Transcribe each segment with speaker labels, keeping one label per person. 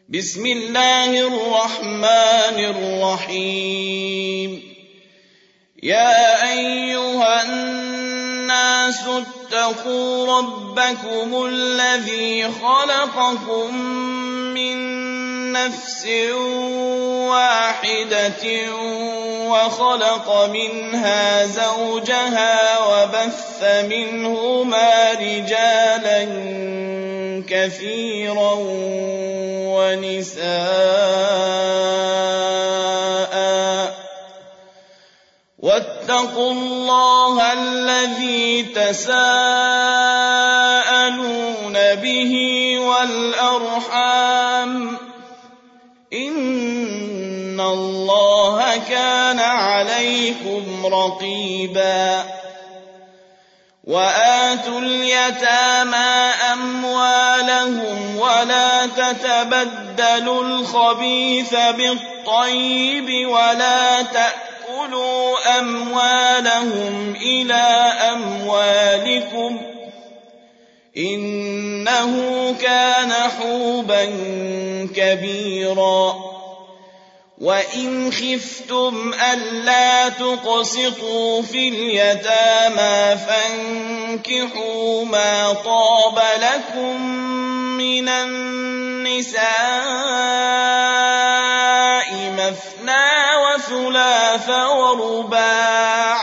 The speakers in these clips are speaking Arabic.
Speaker 1: بسم الله الرحمن الرحيم يا أيها الناس اتقوا ربكم الذي خلقكم من نفس واحدة وخلق منها زوجها وبث منهما رجالا كثيرا ونساء واتقوا الله الذي تساءلون به والأرحام إن الله كان عليكم رقيبا وآتوا اليتامى أموالهم ولا تتبدلوا الخبيث بالطيب ولا تأكلوا أموالهم إلى أموالكم إنه كان حوبا كبيرا وإن خفتم ألا تقسطوا في اليتامى فانكحوا ما طاب لكم من النساء مثنى وثلاث ورباع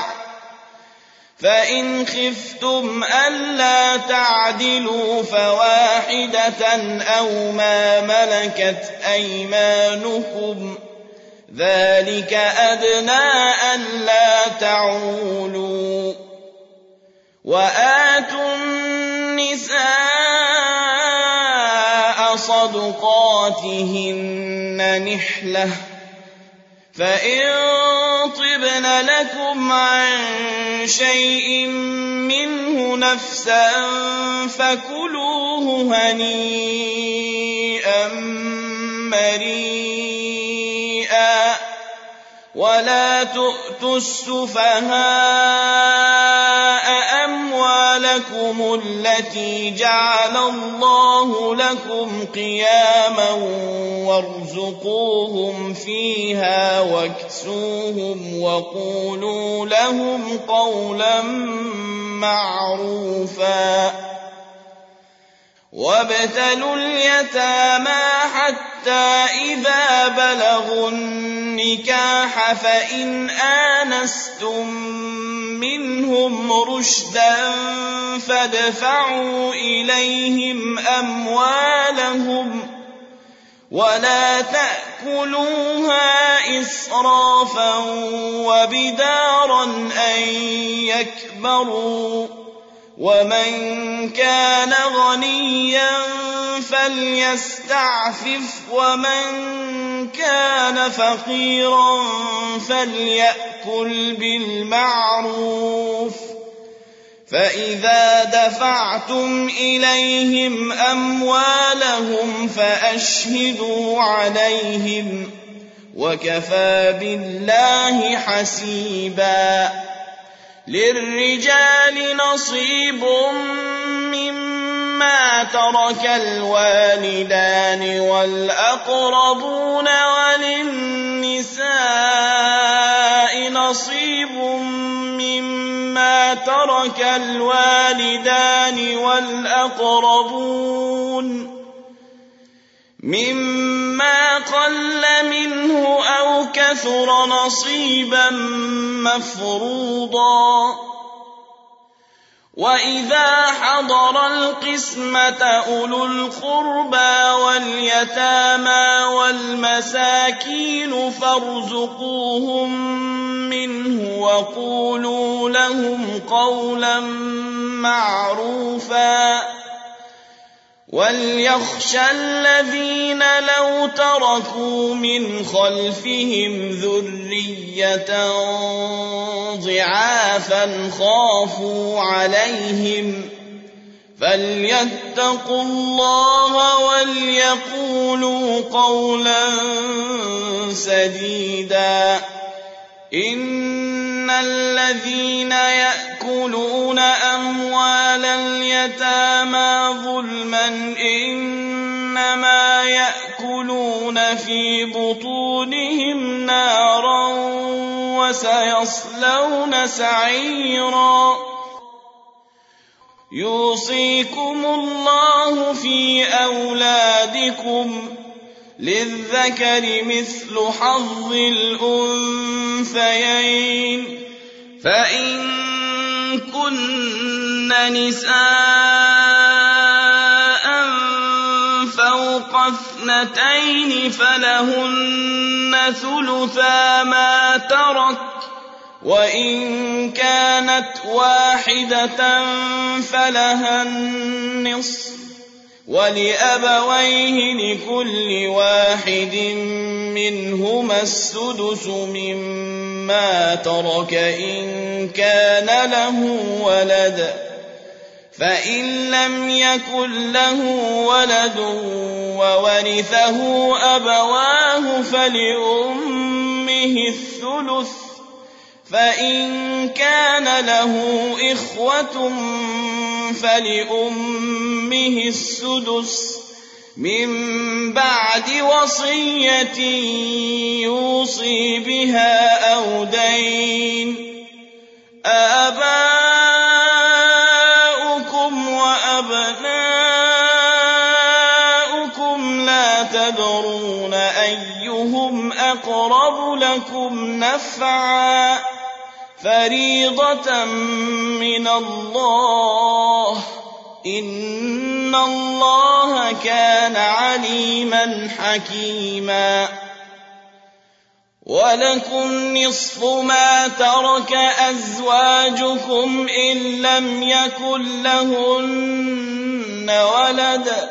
Speaker 1: فإن خفتم ألا تعدلوا فواحدة أو ما ملكت أيمانكم ذلك أدنى ألا تعولوا وآتوا النساء صدقاتهن نحلة فإن طبن لكم عن شيء منه نفسا فكلوه هنيئا مريئا ولا تؤتوا السفهاء أموالكم التي جعل الله لكم قياما وارزقوهم فيها واكسوهم وقولوا لهم قولا معروفا وابتلوا اليتامى حتى إذا بلغوا النكاح فإن آنستم منهم رشدا فادفعوا إليهم أموالهم ولا تأكلوها إسرافا وبدارا أن يكبروا ومن كان غنيا فليستعفف ومن كان فقيرا فليأكل بالمعروف فإذا دفعتم إليهم أموالهم فأشهدوا عليهم وكفى بالله حسيبا للرجال نصيب مما ترك الوالدان والأقربون وللنساء نصيب مما ترك الوالدان والأقربون مما قل منه أو كثر نصيبا مفروضا وإذا حضر القسمة أولو القربى واليتامى والمساكين فارزقوهم منه وقولوا لهم قولا معروفا وليخشى الذين لو تركوا من خلفهم ذرية ضعافا خافوا عليهم فليتقوا الله وليقولوا قولا سديدا إن الذين يأكلون أموال اليتامى ظلما إنما يأكلون يحملون في بطونهم نارا وسيصلون سعيرا. يوصيكم الله في أولادكم للذكر مثل حظ الأنثيين، فإن كن نساء فوق 2 فلهن ثلثا ما ترك، وإن كانت واحدة فلها النصف، ولأبويه لكل واحد منهما السدس مما ترك إن كان له ولد، فإن لم يكن له ولد وورثه أبواه فلأمه الثلث، فإن كان له إخوة فلأمه السدس من بعد وصية يوصي بها أو دين. آباؤكم وأبناؤكم لا تدرون أيهم أقرب لكم نفعا، فريضة من الله، إن الله كان عليما حكيما. ولكم نصف ما ترك أزواجكم إن لم يكن لهن ولد،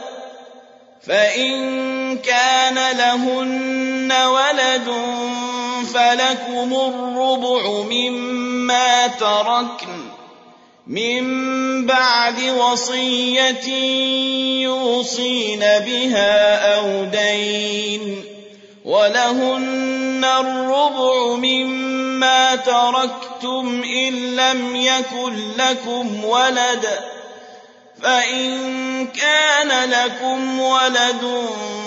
Speaker 1: فإن كان لهن ولد فلكم الربع مما تركن من بعد وصية يوصين بها أو دين، ولهن الربع مما تركتم إن لم يكن لكم ولد، فإن كان لكم ولد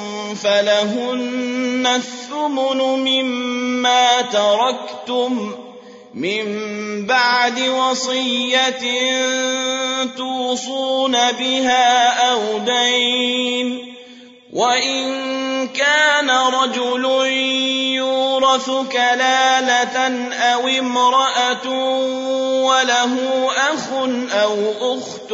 Speaker 1: فلهن الثمن مما تركتم من بعد وصية توصون بها أو دين. وإن كان رجل يورث كلالة أو امرأة وله أخ أو أخت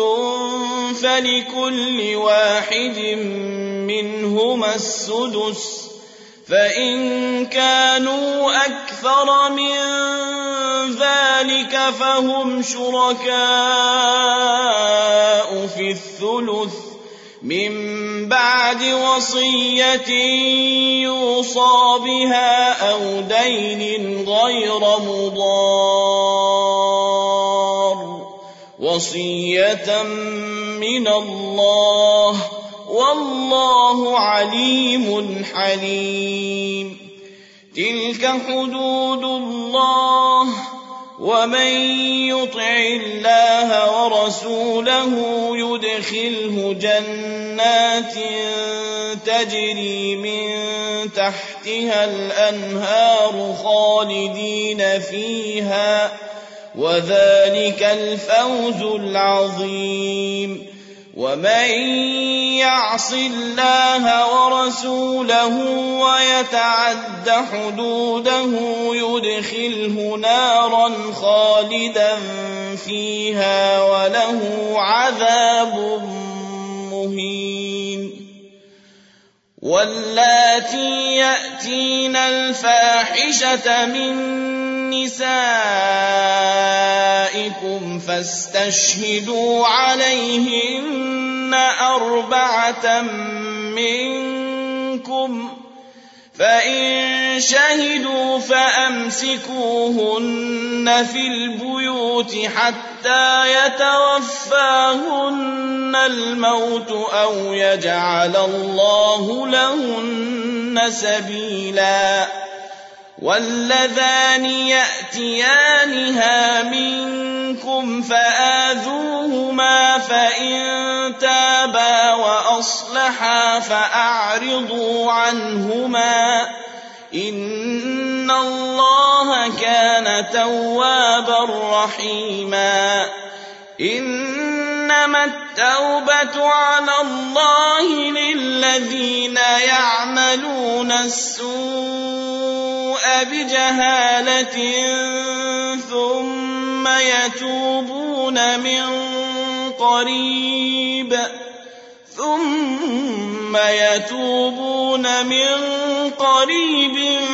Speaker 1: فلكل واحد منهما السدس، فإن كانوا أكثر من ذلك فهم شركاء في الثلث من بعد وصية يوصى بها أو دين غير مضار، وصية من الله، والله عليم حليم. تلك حدود الله، ومن يطع الله ورسوله يدخله جنات تجري من تحتها الأنهار خالدين فيها، وذلك الفوز العظيم. ومن يعص الله ورسوله ويتعد حدوده يدخله نارا خالدا فيها وله عذاب مهين. واللاتي يأتين الفاحشة من نسائكم فاستشهدوا عليهن 4 منكم، فإن شهدوا فأمسكوهن في البيوت حتى يتوفاهن الموت أو يجعل الله لهن سبيلا. واللذان يأتيانها منكم منكم فآذوهما فإن تابا وأصلحا فأعرضوا عنهما إن الله كان توابا رحيما إنما التوبة على الله للذين يعملون السوء بجهالة ثم يتوبون من قريب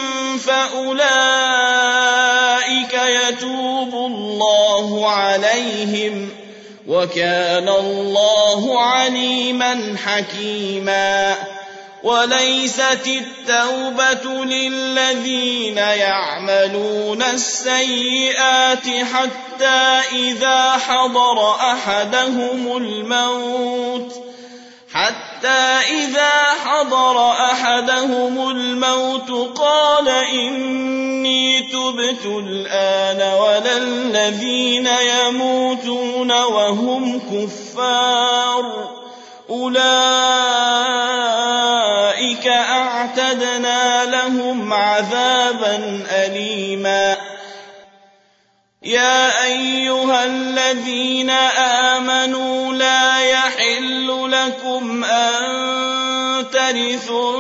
Speaker 1: فأولئك يتوب الله عليهم وكان الله عليما حكيما وليست التوبة للذين يعملون السيئات حتى إذا حضر أحدهم الموت قال إني تبت الآن ولا الذين يموتون وهم كفار أولئك أعتدنا لهم عذابا أليما يا أيها الذين آمنوا لا يحل لكم أن ترثوا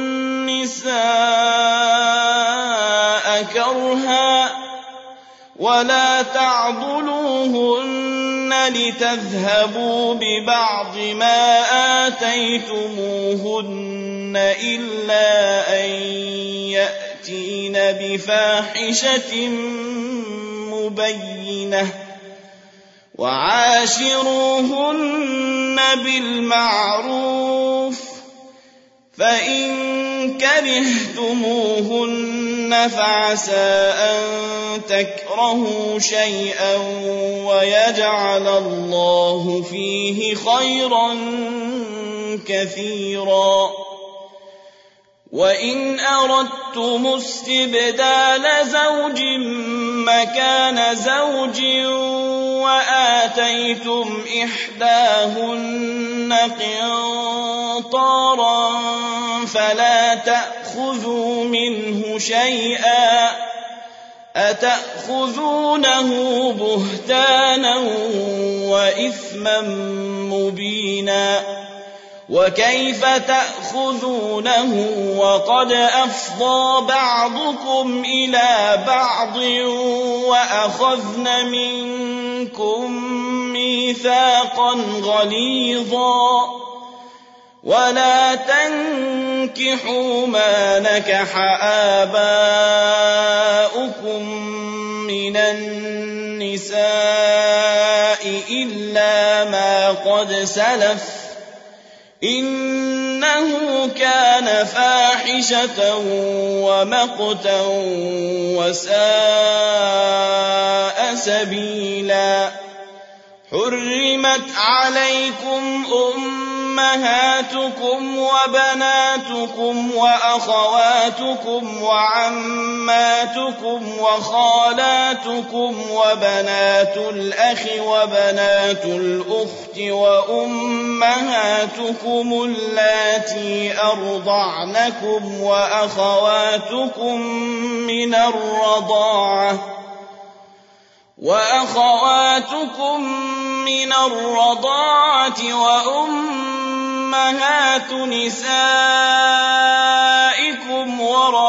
Speaker 1: النساء كرها ولا تعضلوهن لتذهبوا ببعض ما آتيتموهن إلا أن يأتين بفاحشة مبينة وعاشروهن بالمعروف فإن كرهتموهن فعسى أن تكرهوا شيئا ويجعل الله فيه خيرا كثيرا وإن أردتم استبدال زوج مكان زوج وآتيتم إحداهن قنطارا فلا تأخذوا منه شيئا أتأخذونه بهتانا وإثما مبينا وكيف تأخذونه وقد أفضى بعضكم إلى بعض وأخذن منكم ميثاقا غليظا ولا تنكحوا ما نكح آباؤكم من النساء إلا ما قد سلف إنه كان فاحشة ومقتا وساء سبيلا حرمت عليكم أمهاتكم وبناتكم وأخواتكم وعماتكم وخالاتكم وبنات الأخ وبنات الأخت وأمهاتكم اللاتي أرضعنكم وأخواتكم من الرضاعة وأمهات نسائكم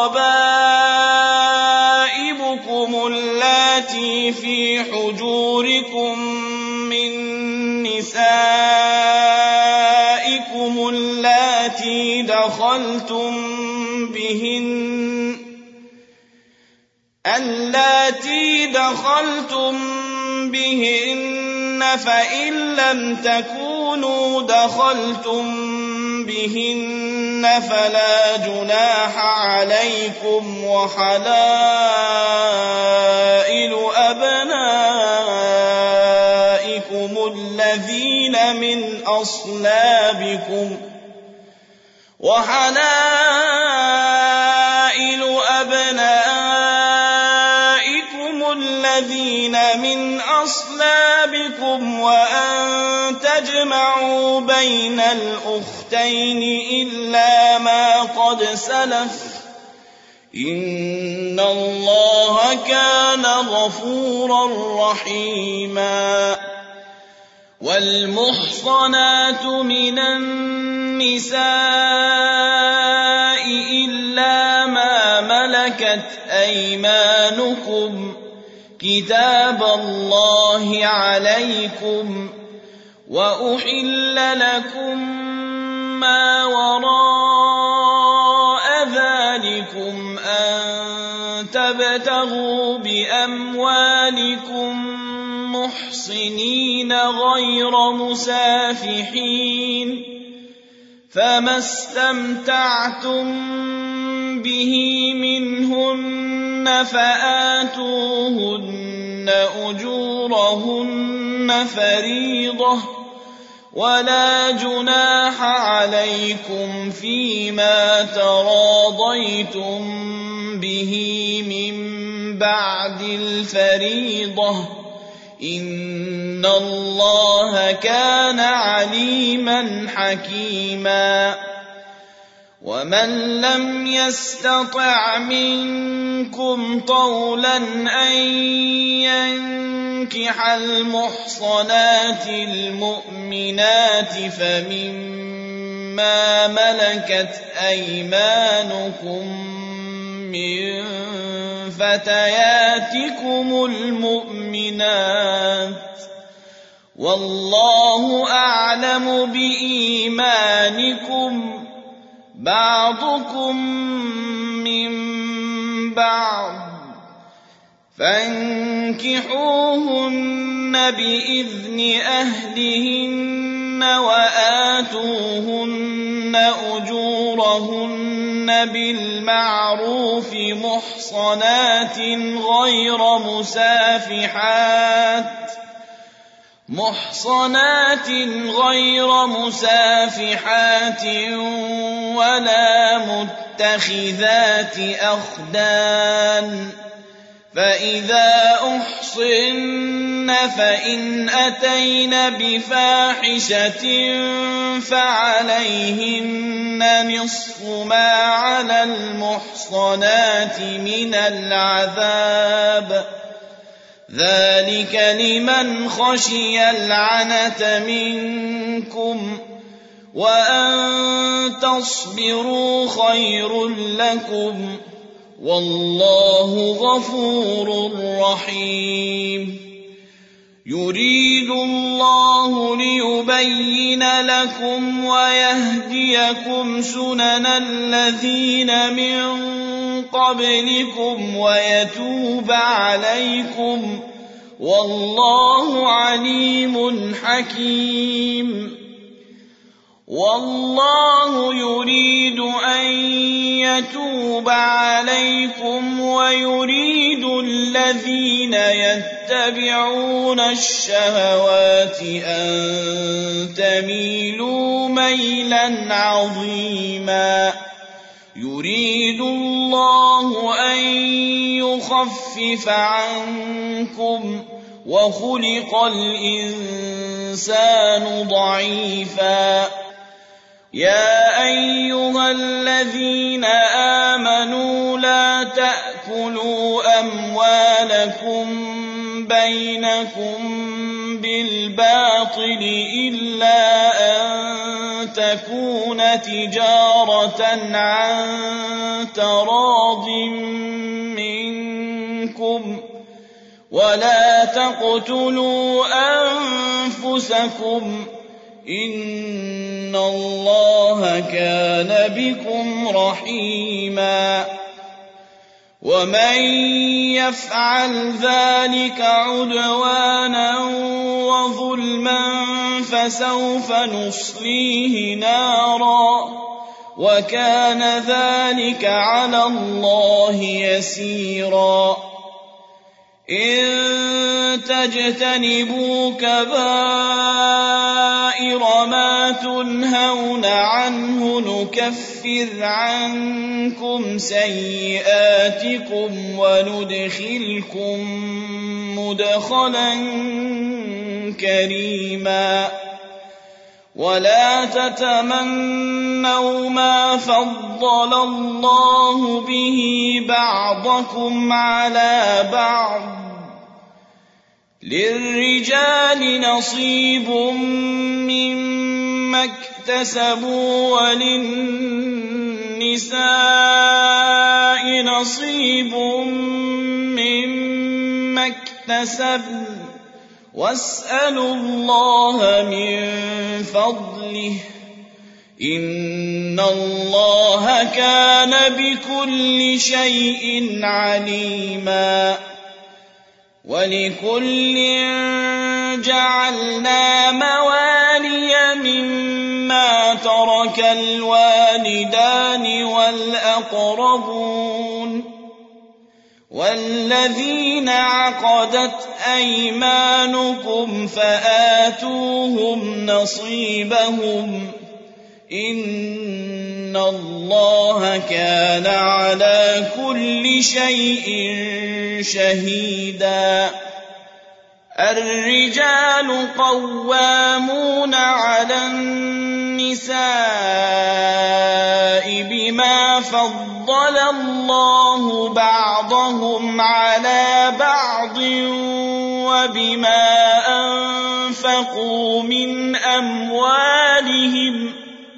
Speaker 1: وربائبكم اللاتي في حجوركم من نسائكم اللاتي دخلتم بهن فإن لم تكونوا دخلتم بهن فلا جناح عليكم وحلائل أبنائكم الذين من أصلابكم الذين من أصلابكم وأن تجمعوا بين الأختين إلا ما قد سلف إن الله كان غفورا رحيما والمحصنات من النساء إلا ما ملكت أيمانكم كتاب الله عليكم وأحل لكم ما وراء ذلكم أن تبتغوا بأموالكم محصنين غير مسافحين فما استمتعتم به منهن فآتوهن أجورهن فريضة ولا جناح عليكم فيما تراضيتم به من بعد الفريضة إن الله كان عليما حكيما ومن لم يستطع منكم طولا أن ينكح المحصنات المؤمنات فمما ملكت أيمانكم من فتياتكم المؤمنات والله أعلم بإيمانكم بعضكم من بعض فانكحوهن بإذن أهلهن وآتوهن أجورهن بالمعروف محصنات غير مسافحات ولا متخذات أخدان فإذا أحصن فإن أتين بفاحشة فعليهن نصف ما على المحصنات من العذاب ذلك لمن خشي العنة منكم وأن تصبروا خير لكم والله غفور رحيم يريد الله ليبين لكم ويهديكم سنن الذين من قبلكم ويتوب عليكم والله عليم حكيم والله يريد أن يتوب عليكم ويريد الذين يتبعون الشهوات أن تميلوا ميلا عظيما يريد الله أن يخفف عنكم وخلق الإنسان ضعيفا يا أيها الذين آمنوا لا تأكلوا أموالكم بينكم بالباطل إلا أن تكون تجارة عن تراض منكم ولا تقتلوا أنفسكم إن الله كان بكم رحيما ومن يفعل ذلك عدوانا وظلما فسوف نصليه نارا وكان ذلك على الله يسيرا إن تجتنبوا كبائر ما تنهون عنه نكفر عنكم سيئاتكم وندخلكم مدخلا كريما ولا تتمنوا ما فضل الله به بعضكم على بعض للرجال نصيب مما اكتسبوا وللنساء نصيب مما اكتسبن واسألوا الله من فضله إن الله كان بكل شيء عليما ولكل جعلنا موالي مما ترك الوالدان والأقربون والذين عقدت أيمانكم فآتوهم نصيبهم إن الله كان على كل شيء شهيدا الرجال قوامون على النساء بما فضل الله بعضهم على بعض وبما أنفقوا من أموالهم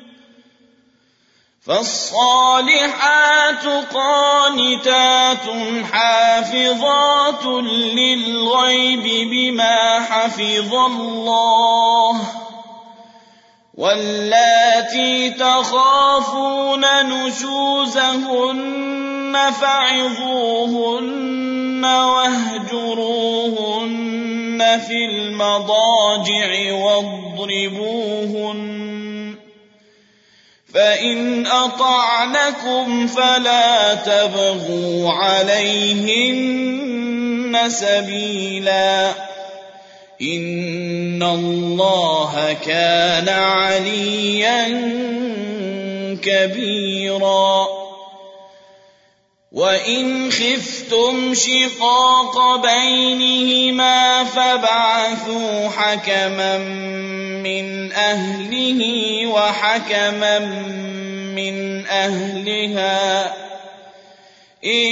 Speaker 1: فالصالحات قانتات حافظات للغيب بما حفظ الله واللاتي تخافون نشوزهن فعظوهن واهجروهن في المضاجع واضربوهن فإن أطعنكم فلا تبغوا عليهن سبيلا إن الله كان عليا كبيرا وإن خفتم شقاق بينهما فابعثوا حكما من أهله وحكما من أهلها إن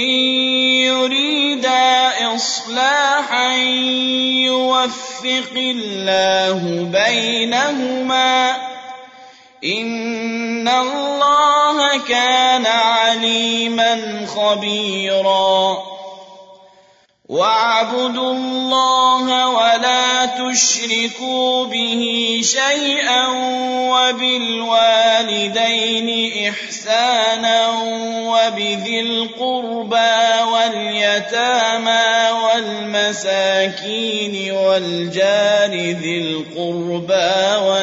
Speaker 1: يريدا إصلاحا يوفق الله بينهما إن الله كان عليما خبيرا واعبدوا الله ولا تشركوا به شيئا وبالوالدين إحسانا وبذي القربى واليتامى والمساكين والجار ذي القربى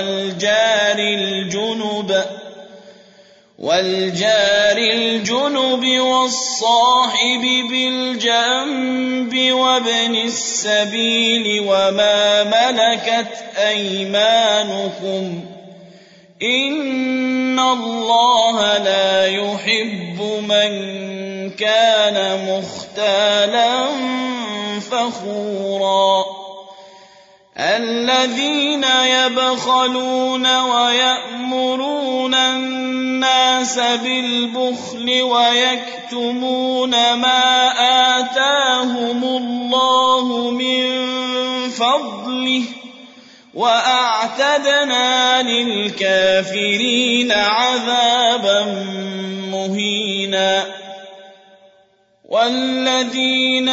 Speaker 1: والجار الجنب والصاحب بالجنب وابن السبيل وما ملكت أيمانكم إن الله لا يحب من كان مختالا فخورا الذين يبخلون ويأمرون الناس بالبخل ويكتمون ما آتاهم الله من فضله وأعتدنا للكافرين عذابا مهينا والذين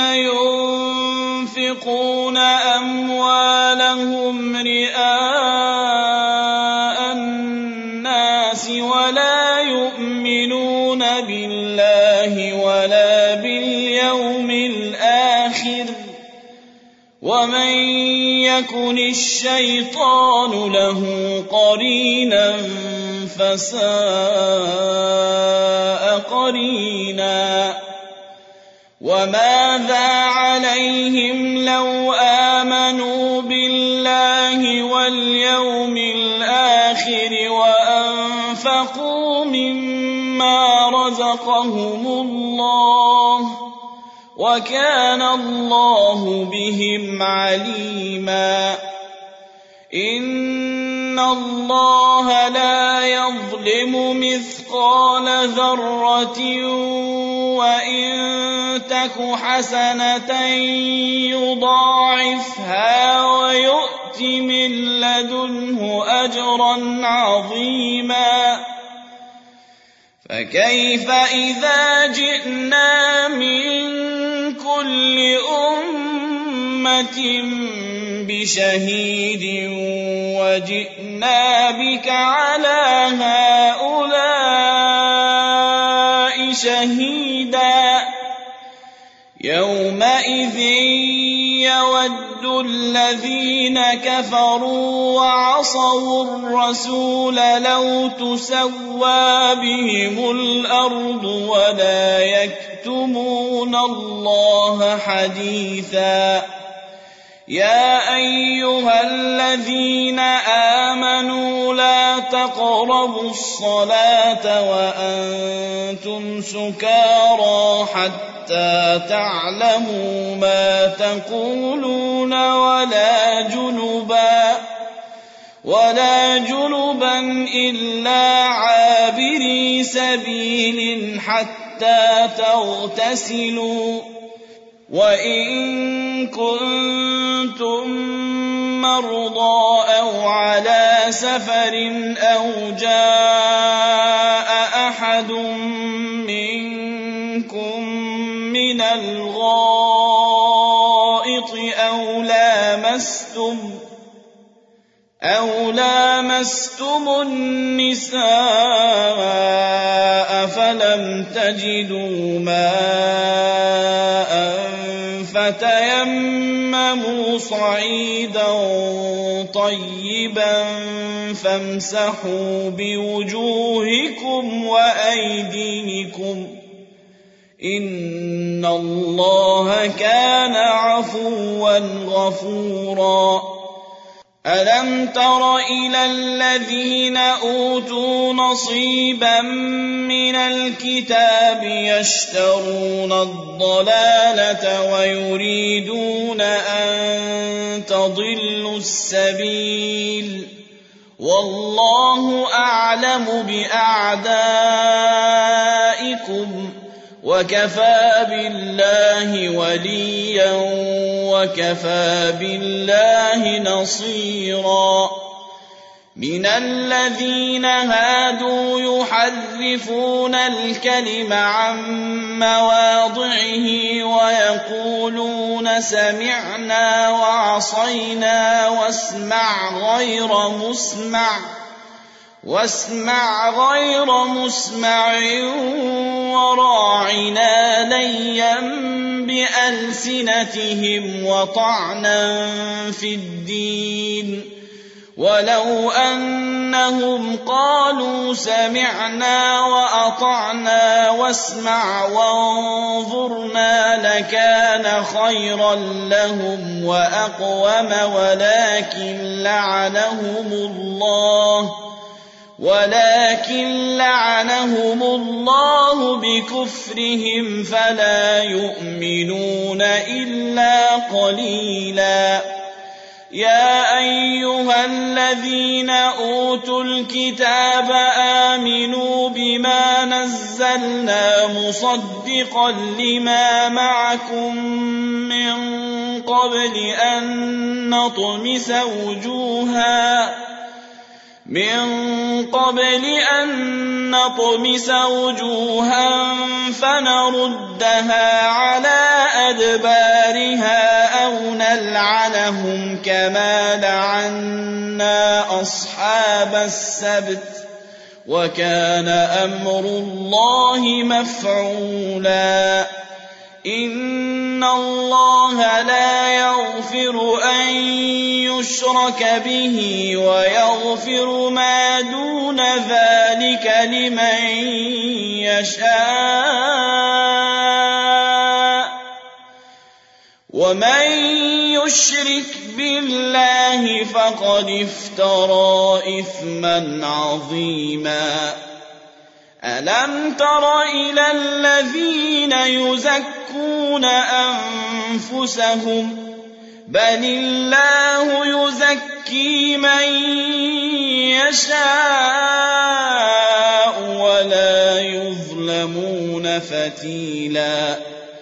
Speaker 1: ينفقون أموالهم رئاء الناس ولا يؤمنون بالله ولا باليوم الآخر ومن يكن الشيطان له قرينا فساء قرينا وماذا عليهم لو آمنوا بالله واليوم الآخر وأنفقوا مما رزقهم الله وكان الله بهم عليما إن الله لا يظلم مثقال ذرة وإن تك حسنة يضاعفها ويؤت من لدنه أجرا عظيما فكيف إذا جئنا من كل أمة بشهيد وجئنا بك على هؤلاء شهيدا يومئذ يود الذين كفروا وعصوا الرسول لو تسوى بهم الأرض ولا يكتمون الله حديثا يا أيها الذين آمنوا لا تقربوا الصلاة وأنتم سكارى حتى تعلموا ما تقولون ولا جنبا إلا عابري سبيل حتى تغتسلوا وإن كنتم مرضى أو على سفر أو جاء أحد منكم من الغائط أو لامستم النساء فلم تجدوا ماء فتيمموا صعيدا طيبا فامسحوا بوجوهكم وأيديكم إن الله كان عفوا غفورا ألم تر إلى الذين أوتوا نصيبا من الكتاب يشترون الضلالة ويريدون أن تضلوا السبيل والله أعلم بأعدائكم وكفى بالله وليا وكفى بالله نصيرا من الذين هادوا يحرفون الكلم عن مواضعه ويقولون سمعنا وعصينا واسمع غير مسمع وراعنا ليا بألسنتهم وطعنا في الدين ولو أنهم قالوا سمعنا وأطعنا واسمع وانظرنا لكان خيرا لهم وأقوم ولكن لعنهم الله بكفرهم فلا يؤمنون إلا قليلا يا أيها الذين أوتوا الكتاب آمنوا بما نزلنا مصدقا لما معكم من قبل أن نطمس وجوها فنردها على أدبارها أو نلعنهم كما لعنا أصحاب السبت وكان أمر الله مفعولا إن الله لا يغفر أن يشرك به ويغفر ما دون ذلك لمن يشاء ومن يشرك بالله فقد افترى إثما عظيما ألم تر إلى الذين يزكون أنفسهم بل الله يزكي من يشاء ولا يظلمون فتيلا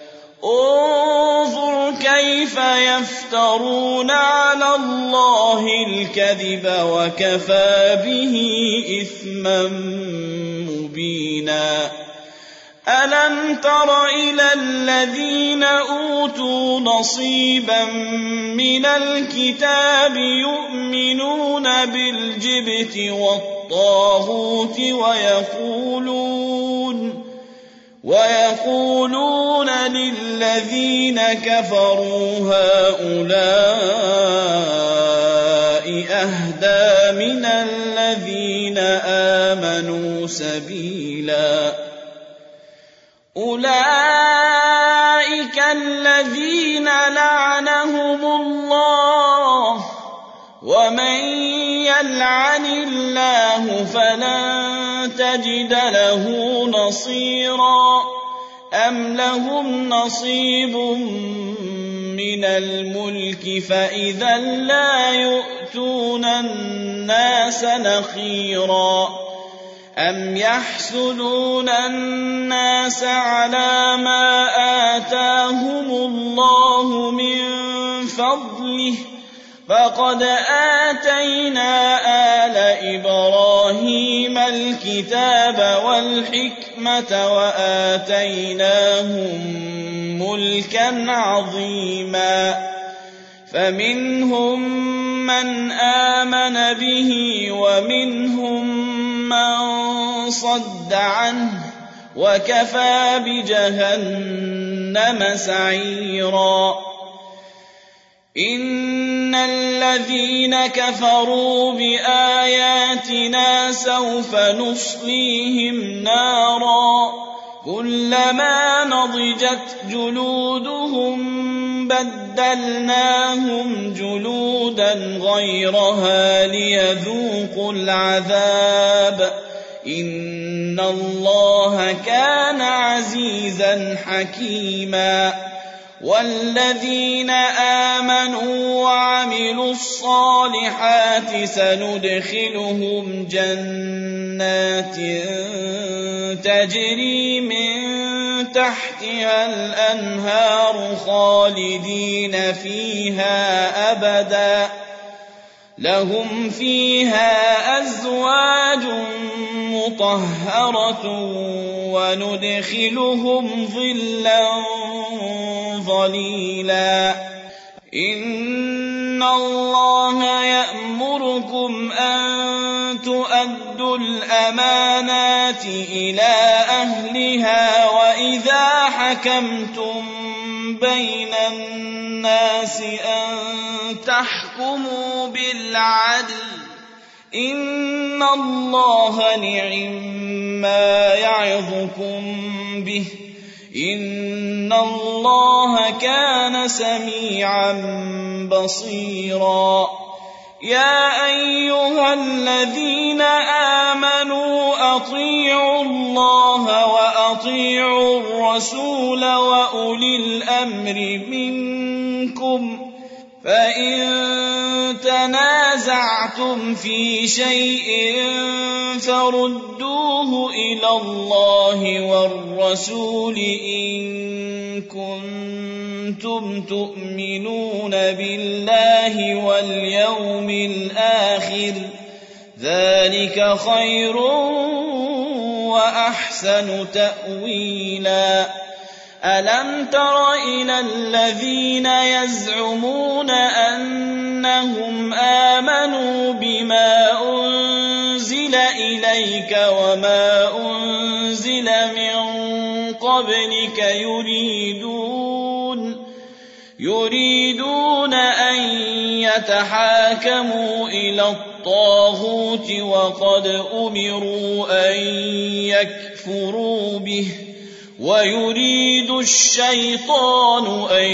Speaker 1: انظر كيف يفترون على الله الكذب وكفى به إثما مبينا ألم تر إلى الذين أوتوا نصيبا من الكتاب يؤمنون بالجبت والطاغوت ويقولون للذين كفروا هؤلاء أهدى من الذين آمنوا سبيلا أولئك الذين لعنهم الله ومن يلعن الله فلن تجد له نصيرا أم لهم نصيب من الملك فإذا لا يؤتون الناس نخيرا أم يحسدون الناس على ما آتاهم الله من فضله فقد آتينا آل إبراهيم الكتاب والحكمة وآتيناهم ملكا عظيما فمنهم من آمن به ومنهم من صد عنه وكفى بجهنم سعيرا إن الذين كفروا بآياتنا سوف نصليهم نارا كلما نضجت جلودهم بدلناهم جلودا غيرها ليذوقوا العذاب إن الله كان عزيزا حكيما والذين آمنوا وعملوا الصالحات سندخلهم جنات تجري من تحتها الأنهار خالدين فيها أبدا لهم فيها أزواج مطهرة وندخلهم ظلا ظليلا إن الله يأمركم أن تؤدوا الأمانات إلى أهلها وإذا حكمتم بين الناس أن تحكموا بالعدل إن الله نعما يعظكم به إن الله كان سميعا بصيرا يا أيها الذين آمنوا أطيعوا الله وأطيعوا الرسول وأولي الأمر منكم فإن تنازعتم في شيء فردوه إلى الله والرسول إن كنتم تؤمنون بالله واليوم الآخر ذلك خير وأحسن تأويلا ألم تر إلى الذين يزعمون أنهم آمنوا بما أنزل إليك وما أنزل من قبلك يريدون أن يتحاكموا إلى الطاغوت وقد أمروا أن يكفروا به ويريد الشيطان أن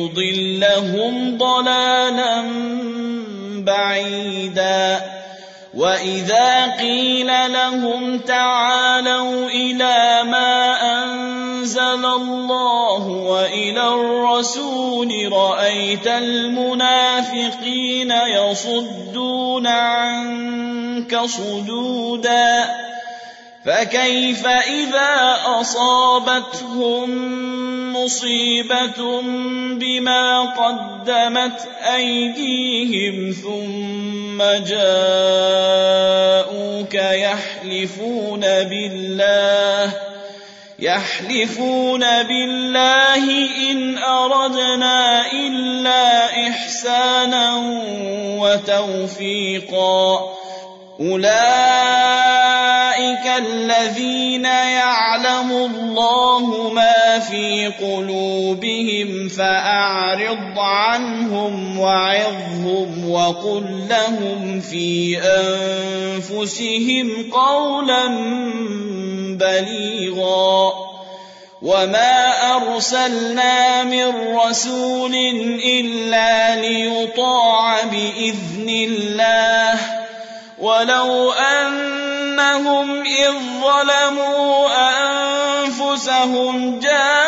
Speaker 1: يضلهم ضلالا بعيدا وَإِذَا قِيلَ لَهُمْ تَعَالَوْا إِلَىٰ مَا أَنزَلَ اللَّهُ وَإِلَى الرَّسُولِ رَأَيْتَ الْمُنَافِقِينَ يَصُدُّونَ عَنكَ صُدُودًا فَكَيْفَ إِذَا أَصَابَتْهُم مُّصِيبَةٌ بِمَا قَدَّمَتْ أَيْدِيهِمْ ثُمَّ جَاءُوكَ يَحْلِفُونَ بِاللَّهِ إِنْ أَرَدْنَا إِلَّا إِحْسَانًا وَتَوْفِيقًا أُولَٰئِكَ الَّذِينَ يَعْلَمُ اللَّهُ مَا فِي قُلُوبِهِمْ فَأَعْرِضْ عَنْهُمْ وَعِظْهُمْ وَقُل لَّهُمْ فِي أَنفُسِهِمْ قَوْلًا بَلِيغًا وَمَا أَرْسَلْنَا مِن رَّسُولٍ إِلَّا لِيُطَاعَ بِإِذْنِ اللَّهِ وَلَوْ أَنَّهُمْ إِذ ظَّلَمُوا أَنفُسَهُمْ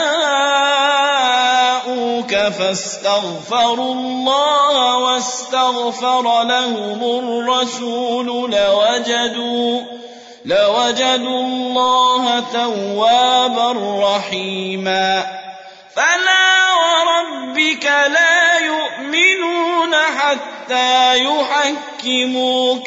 Speaker 1: جَاءُوكَ فَاسْتَغْفَرُوا اللَّهَ وَاسْتَغْفَرَ لَهُمُ الرَّسُولُ لَوَجَدُوا اللَّهَ تَوَّابًا رَّحِيمًا فَلَا وَرَبِّكَ لَا يُؤْمِنُونَ حَتَّىٰ يُحَكِّمُوكَ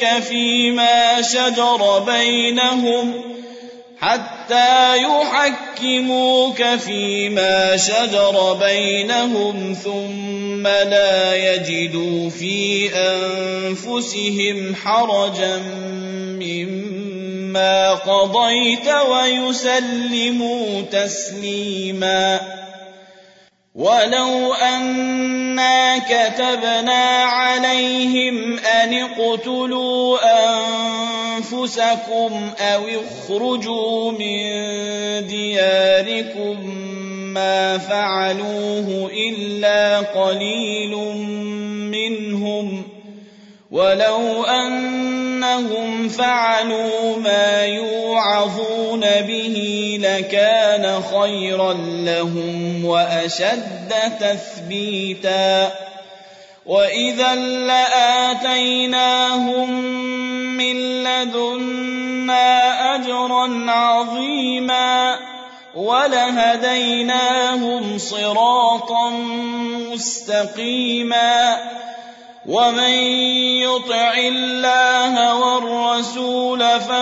Speaker 1: فِيمَا شَجَرَ بَيْنَهُمْ ثُمَّ لَا يَجِدُوا فِي أَنفُسِهِمْ حَرَجًا مِّمَّا قَضَيْتَ وَيُسَلِّمُوا تَسْلِيمًا وَلَوْ أَنَّا كَتَبْنَا عَلَيْهِمْ أَنِ اقْتُلُوا أَنفُسَكُمْ أَوِ اخْرُجُوا مِن دِيَارِكُم مَّا فَعَلُوهُ إِلَّا قَلِيلٌ مِّنْهُمْ وَلَوْ أَنَّهُمْ فَعَلُوا مَا يُوعَظُونَ بِهِ لَكَانَ خَيْرًا لَّهُمْ وَأَشَدَّ تَثْبِيتًا وَإِذًا لَّآتَيْنَاهُم مِّن لَّدُنَّا أَجْرًا عَظِيمًا وَلَهَدَيْنَاهُمْ صِرَاطًا مُّسْتَقِيمًا وَمَن يُطِعِ اللَّهَ وَالرَّسُولَ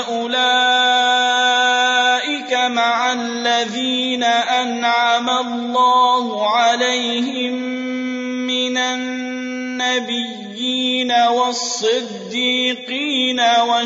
Speaker 1: فَأُولَٰئِكَ مَعَ الَّذِينَ أَنْعَمَ اللَّهُ عَلَيْهِم مِّنَ النَّبِيِّينَ وَالصِّدِّيقِينَ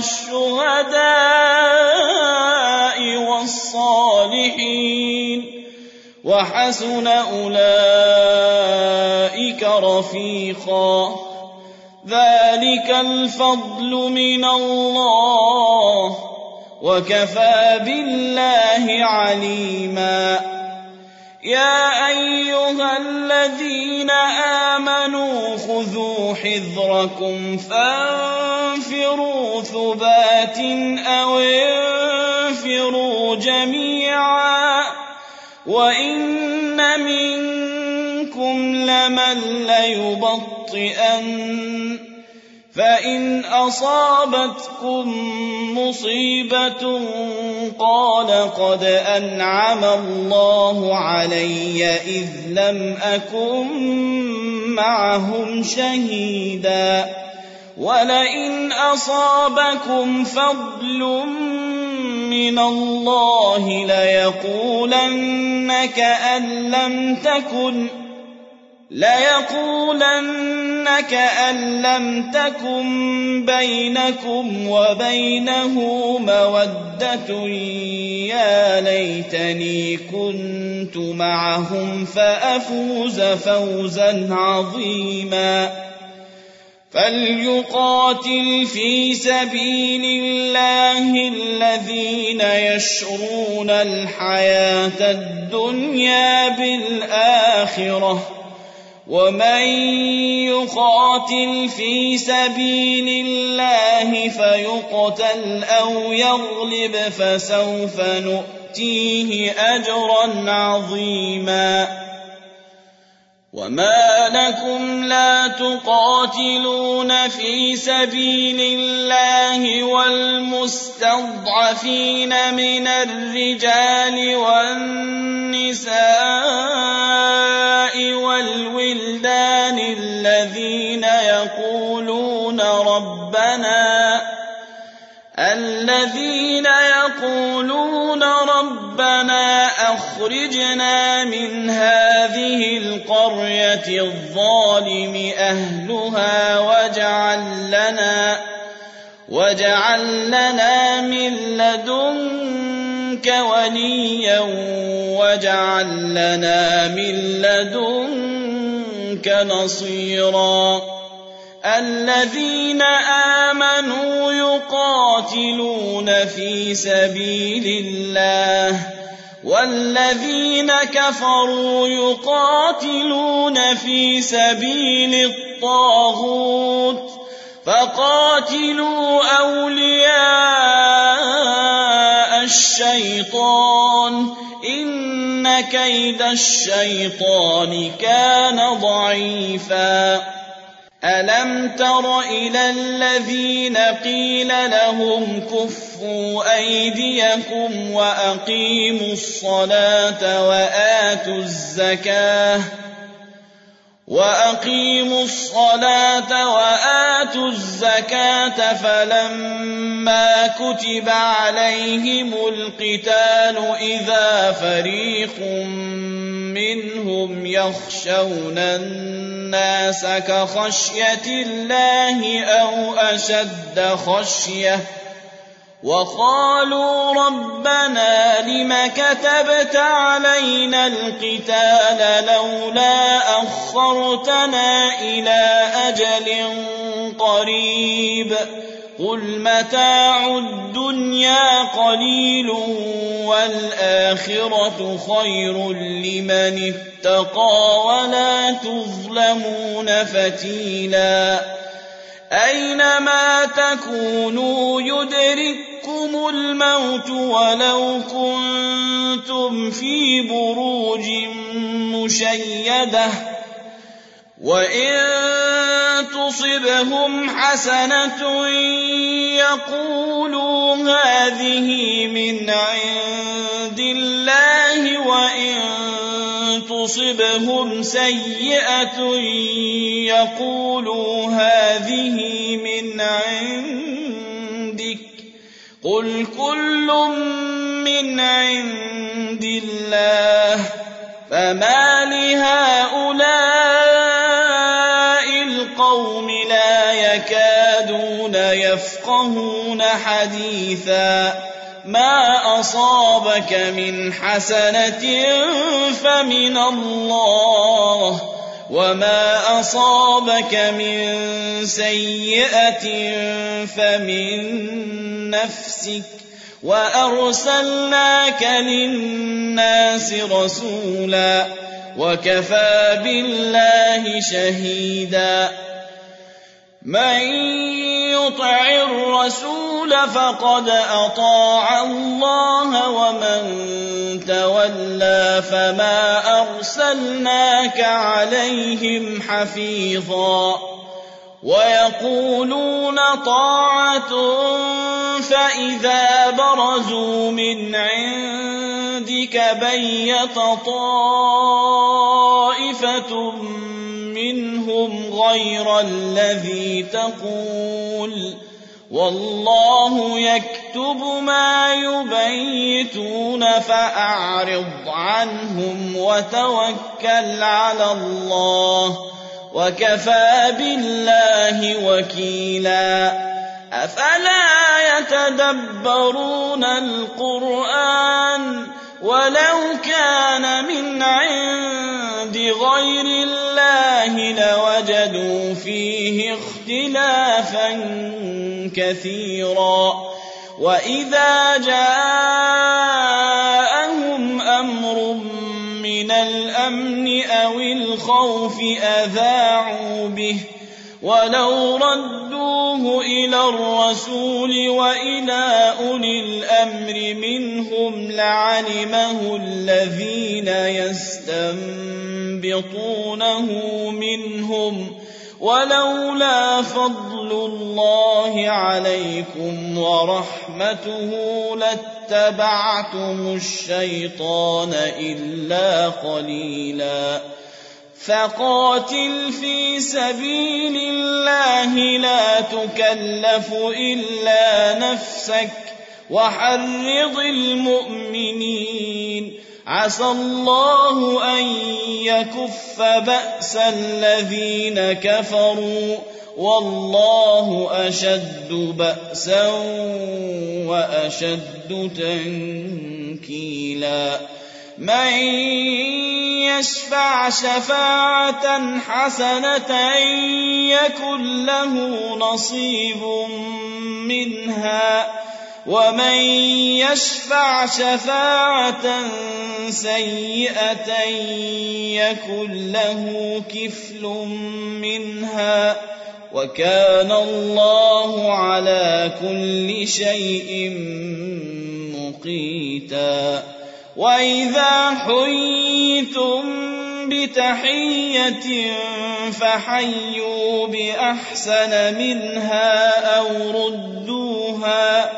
Speaker 1: وَالشُّهَدَاءِ وَالصَّالِحِينَ وَحَسُنَ أُولَٰئِكَ رَفِيقًا ذَلِكَ الْفَضْلُ مِنَ اللَّهِ وَكَفَىٰ بِاللَّهِ عَلِيمًا يَا أَيُّهَا الَّذِينَ آمَنُوا خُذُوا حِذْرَكُمْ فَانفِرُوا ثُبَاتٍ أَوِ انفِرُوا جَمِيعًا وَإِنَّ مِنكُمْ لَمَن لَّيُبَطِّئَنَّ فَإِنْ أَصَابَتْكُم مُّصِيبَةٌ قَالَ قَدْ أَنْعَمَ اللَّهُ عَلَيَّ إِذْ لَمْ أَكُن مَّعَهُمْ شَهِيدًا وَلَئِنْ أَصَابَكُمْ فَضْلٌ مِّنَ اللَّهِ لَيَقُولَنَّ كَأَن لَّمْ تَكُن بَيْنَكُمْ وَبَيْنَهُ مَوَدَّةٌ يَا لَيْتَنِي كُنتُ مَعَهُمْ فَأَفُوزَ فَوْزًا عَظِيمًا فَلْيُقَاتِلْ فِي سَبِيلِ اللَّهِ الَّذِينَ يَشْرُونَ الْحَيَاةَ الدُّنْيَا بِالْآخِرَةِ ومن يقاتل في سبيل الله فيقتل أو يغلب فسوف نؤتيه أجرا عظيما وما لكم لا تقاتلون في سبيل الله والمستضعفين من الرجال والنساء والولدان الذين يقولون ربنا أخرجنا من هذه القرية الظالم أهلها واجعل لنا من لدنك وليا واجعل لنا من لدنك نصيرا الذين آمنوا يقاتلون في سبيل الله والذين كفروا يقاتلون في سبيل الطاغوت فقاتلوا أولياء الشيطان إن كيد الشيطان كان ضعيفا ألم تر إلى الذين قيل لهم كفوا أيديكم وأقيموا الصلاة وآتوا الزكاة فلما كتب عليهم القتال إذا فريق منهم يخشون الناس كخشية الله أو أشد خشية وقالوا ربنا لم كتبت علينا القتال لولا أخرتنا إلى أجل قريب قل متاع الدنيا قليل والآخرة خير لمن اتقى ولا تظلمون فتيلا أينما تكونوا يدرككم الموت ولو كنتم في بروج مشيدة وإن تصبهم حسنة يقولوا هذه من عند الله وإن تصبهم سيئة يقولوا هذه من عندك قل كل من عند الله فما لهؤلاء القوم لا يكادون يفقهون حديثا ما أصابك من حسنة فمن الله وما أصابك من سيئة فمن نفسك وأرسلناك للناس رسولا وكفى بالله شهيدا من يطع الرسول فقد أطاع الله ومن تولى فما أرسلناك عليهم حفيظا ويقولون طاعة فإذا برزوا من عندك بيت طائفة منهم غير الذي تقول والله يكتب ما يبيتون فأعرض عنهم وتوكل على الله وكفى بالله وكيلا أفلا يتدبرون القرآن ولو كان من عند غير الله لوجدوا فيه اختلافا كثيرا وإذا جاءهم أمر من من الأمن أو الخوف أذاعوا به ولو ردوه إلى الرسول وإلى أولي الأمر منهم لعلمه الذين يستنبطونه منهم ولولا فضل الله عليكم ورحمته لاتبعتم الشيطان إلا قليلا فقاتل في سبيل الله لا تكلف إلا نفسك وحرض المؤمنين عسى الله أن يكف بأس الذين كفروا والله أشد بأسا وأشد تنكيلا من يشفع شفاعة حسنة يكن له نصيب منها ومن يشفع شفاعة سيئة يكن له كفل منها وكان الله على كل شيء مقيتا وإذا حييتم بتحية فحيوا بأحسن منها أو ردوها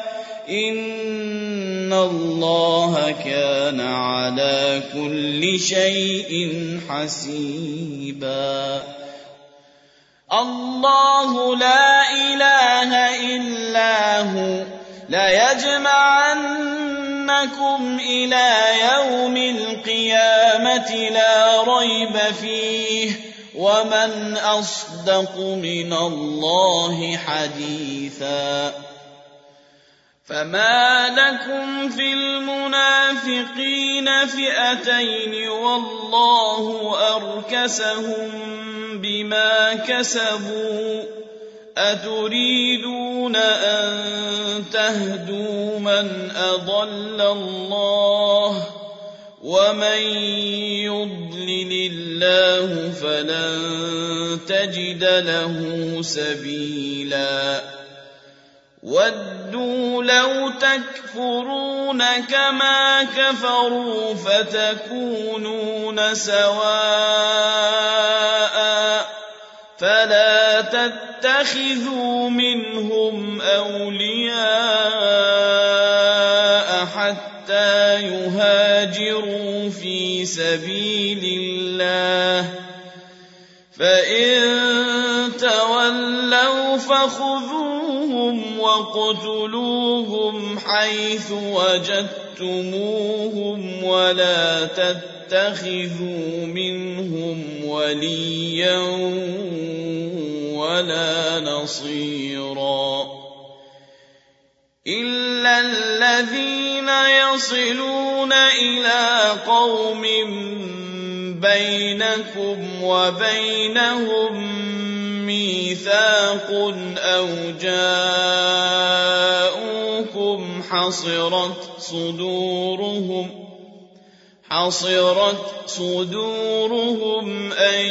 Speaker 1: إن الله كان على كل شيء حسيبا الله لا إله إلا هو ليجمعنكم إلى يوم القيامة لا ريب فيه ومن أصدق من الله حديثا فما لكم في المنافقين فئتين والله أركسهم بما كسبوا أتريدون أن تهدوا من أضل الله ومن يضلل الله فلن تجد له سبيلا ودوا لو تكفرون كما كفروا فتكونون سواء فلا تتخذوا منهم أولياء حتى يهاجروا في سبيل الله فإن تولوا فخذوهم وَاقْتُلُوهُمْ حَيْثُ وَجَدتُّمُوهُمْ وَلَا تَتَّخِذُوا مِنْهُمْ وَلِيًّا وَلَا نَصِيرًا إِلَّا الَّذِينَ يَصِلُونَ إِلَىٰ قَوْمٍ بَيْنَكُمْ وَبَيْنَهُم ميثاق أو جاءوكم حصرت صدورهم أن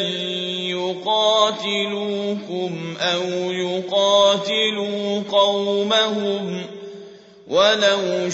Speaker 1: يقاتلوكم أو يقاتلوا قومهم ولو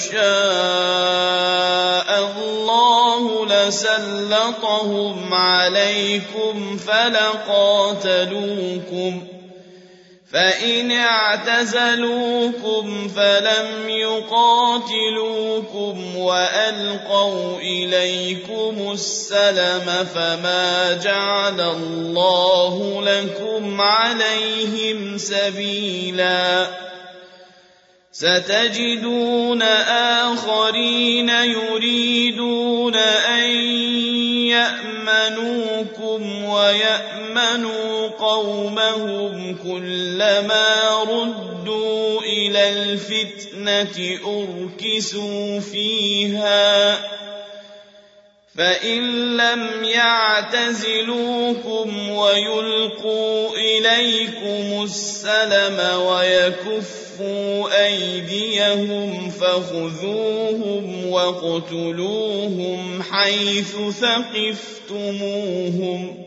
Speaker 1: شاء الله لسلطهم عليكم فلقاتلوكم فإن اعتزلوكم فلم يقاتلوكم وألقوا إليكم السلم فما جعل الله لكم عليهم سبيلا ستجدون آخرين يريدون أن يأمنوكم ويأمنوا قومهم كلما ردوا إلى الفتنة أركسوا فيها فإن لم يعتزلوكم ويلقوا إليكم السلم ويكفوا أيديهم فخذوهم واقتلوهم حيث ثقفتموهم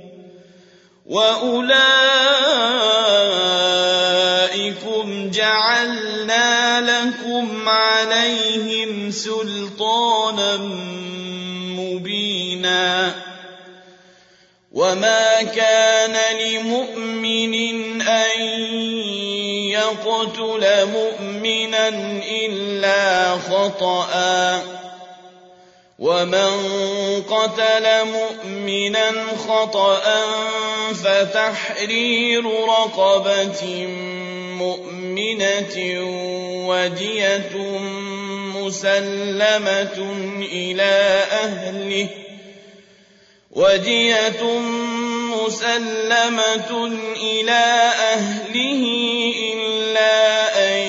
Speaker 1: وأولئكم جعلنا لكم عليهم سلطانا مبينا وما كان لمؤمن أن يقتل مؤمنا إلا خطأ ومن قتل مؤمنا خطأ فتحرير رقبة مؤمنة ودية مسلمة إلى أهله إلا أن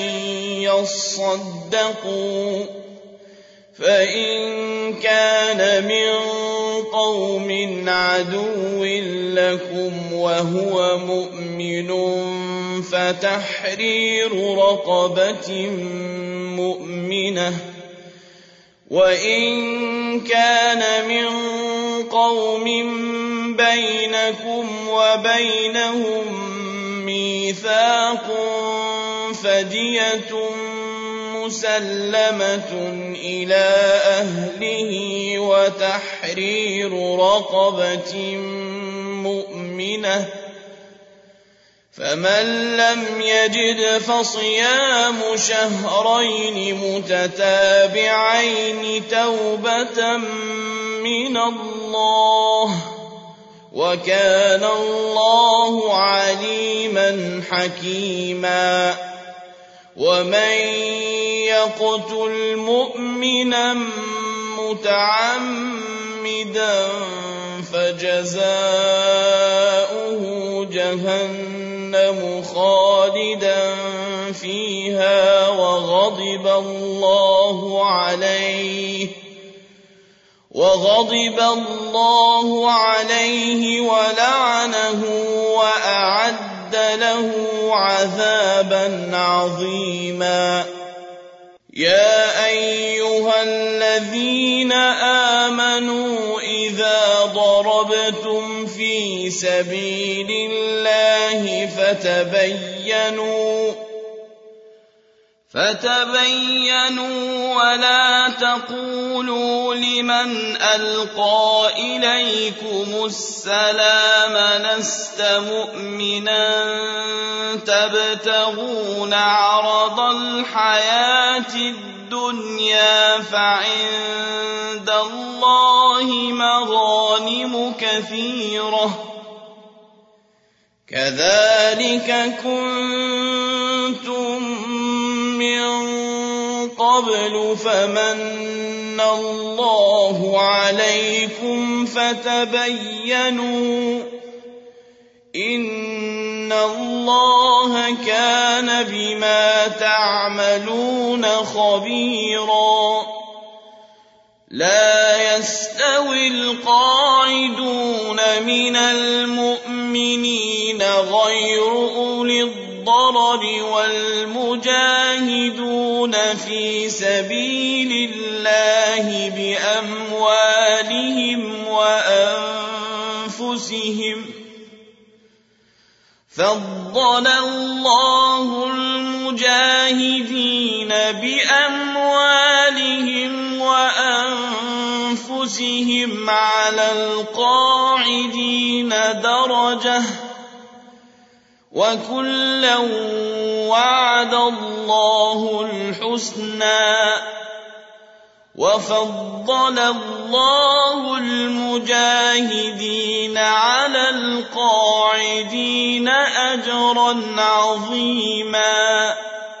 Speaker 1: يصدقوا فإن كان من قوم عدو لكم وهو مؤمن فتحرير رقبة مؤمنة وإن كان من قوم بينكم وبينهم ميثاق فدية مسلمة إلى أهله وتحرير رقبة مؤمنة فمن لم يجد فصيام شهرين متتابعين توبة من الله وكان الله عليما حكيما ومن يقتل مؤمنا متعمدا فجزاؤه جهنم خالدا فيها وغضب الله عليه ولعنه وأعد له عذابا عظيما يا أيها الذين آمنوا إذا ضربتم في سبيل الله فتبينوا ولا تقولوا لمن ألقى إليكم السلام لست مؤمنا تبتغون عرض الحياة الدنيا فعند الله مغانم كثيرة كذلك كنتم من قبل فمن الله عليكم فتبينوا إن الله كان بما تعملون خبيرا لا يستوي القاعدون من المؤمنين غير أولي الضرر والمجاهدون في سبيل الله بأموالهم وأنفسهم فضل الله المجاهدين بأموالهم وأنفسهم على القاعدين درجة وكلا وعد الله الحسنى وفضل الله المجاهدين على القاعدين أجرا عظيما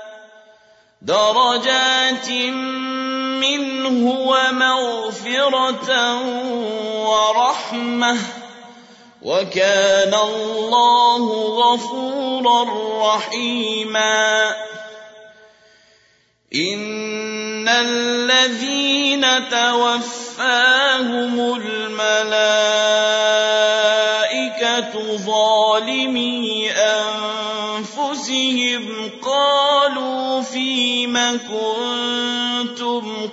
Speaker 1: درجات منه ومغفرة ورحمة وكان الله غفورا رحيما إن الذين توفاهم تَتَوَفَّاهُمُ الْمَلَائِكَةُ ظَالِمِي أَنفُسِهِمْ قَالُوا فِيمَ كُنتُمْ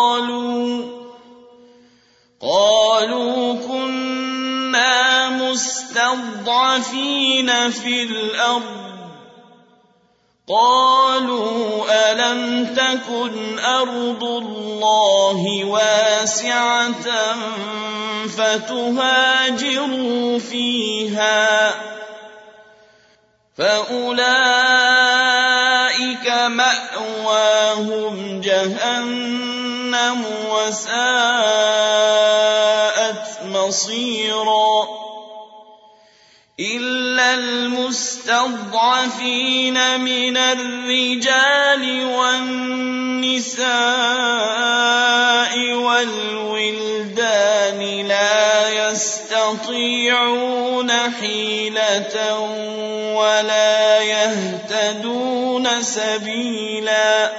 Speaker 1: قَالُوا كُنَّا مُسْتَضْعَفِينَ فِي الْأَرْضِ قَالُوا أَلَمْ تَكُنْ أَرْضُ اللَّهِ وَاسِعَةً فَتُهَاجِرُوا فِيهَا فَأُولَٰئِكَ مَأْوَاهُمْ جَهَنَّمُ وَسَاءَتْ مَصِيرًا إِلَّا الْمُسْتَضْعَفِينَ مِنَ الرِّجَالِ وَالنِّسَاءِ وَالْوِلْدَانِ لَا يَسْتَطِيعُونَ حِيلَةً وَلَا يَهْتَدُونَ سَبِيلًا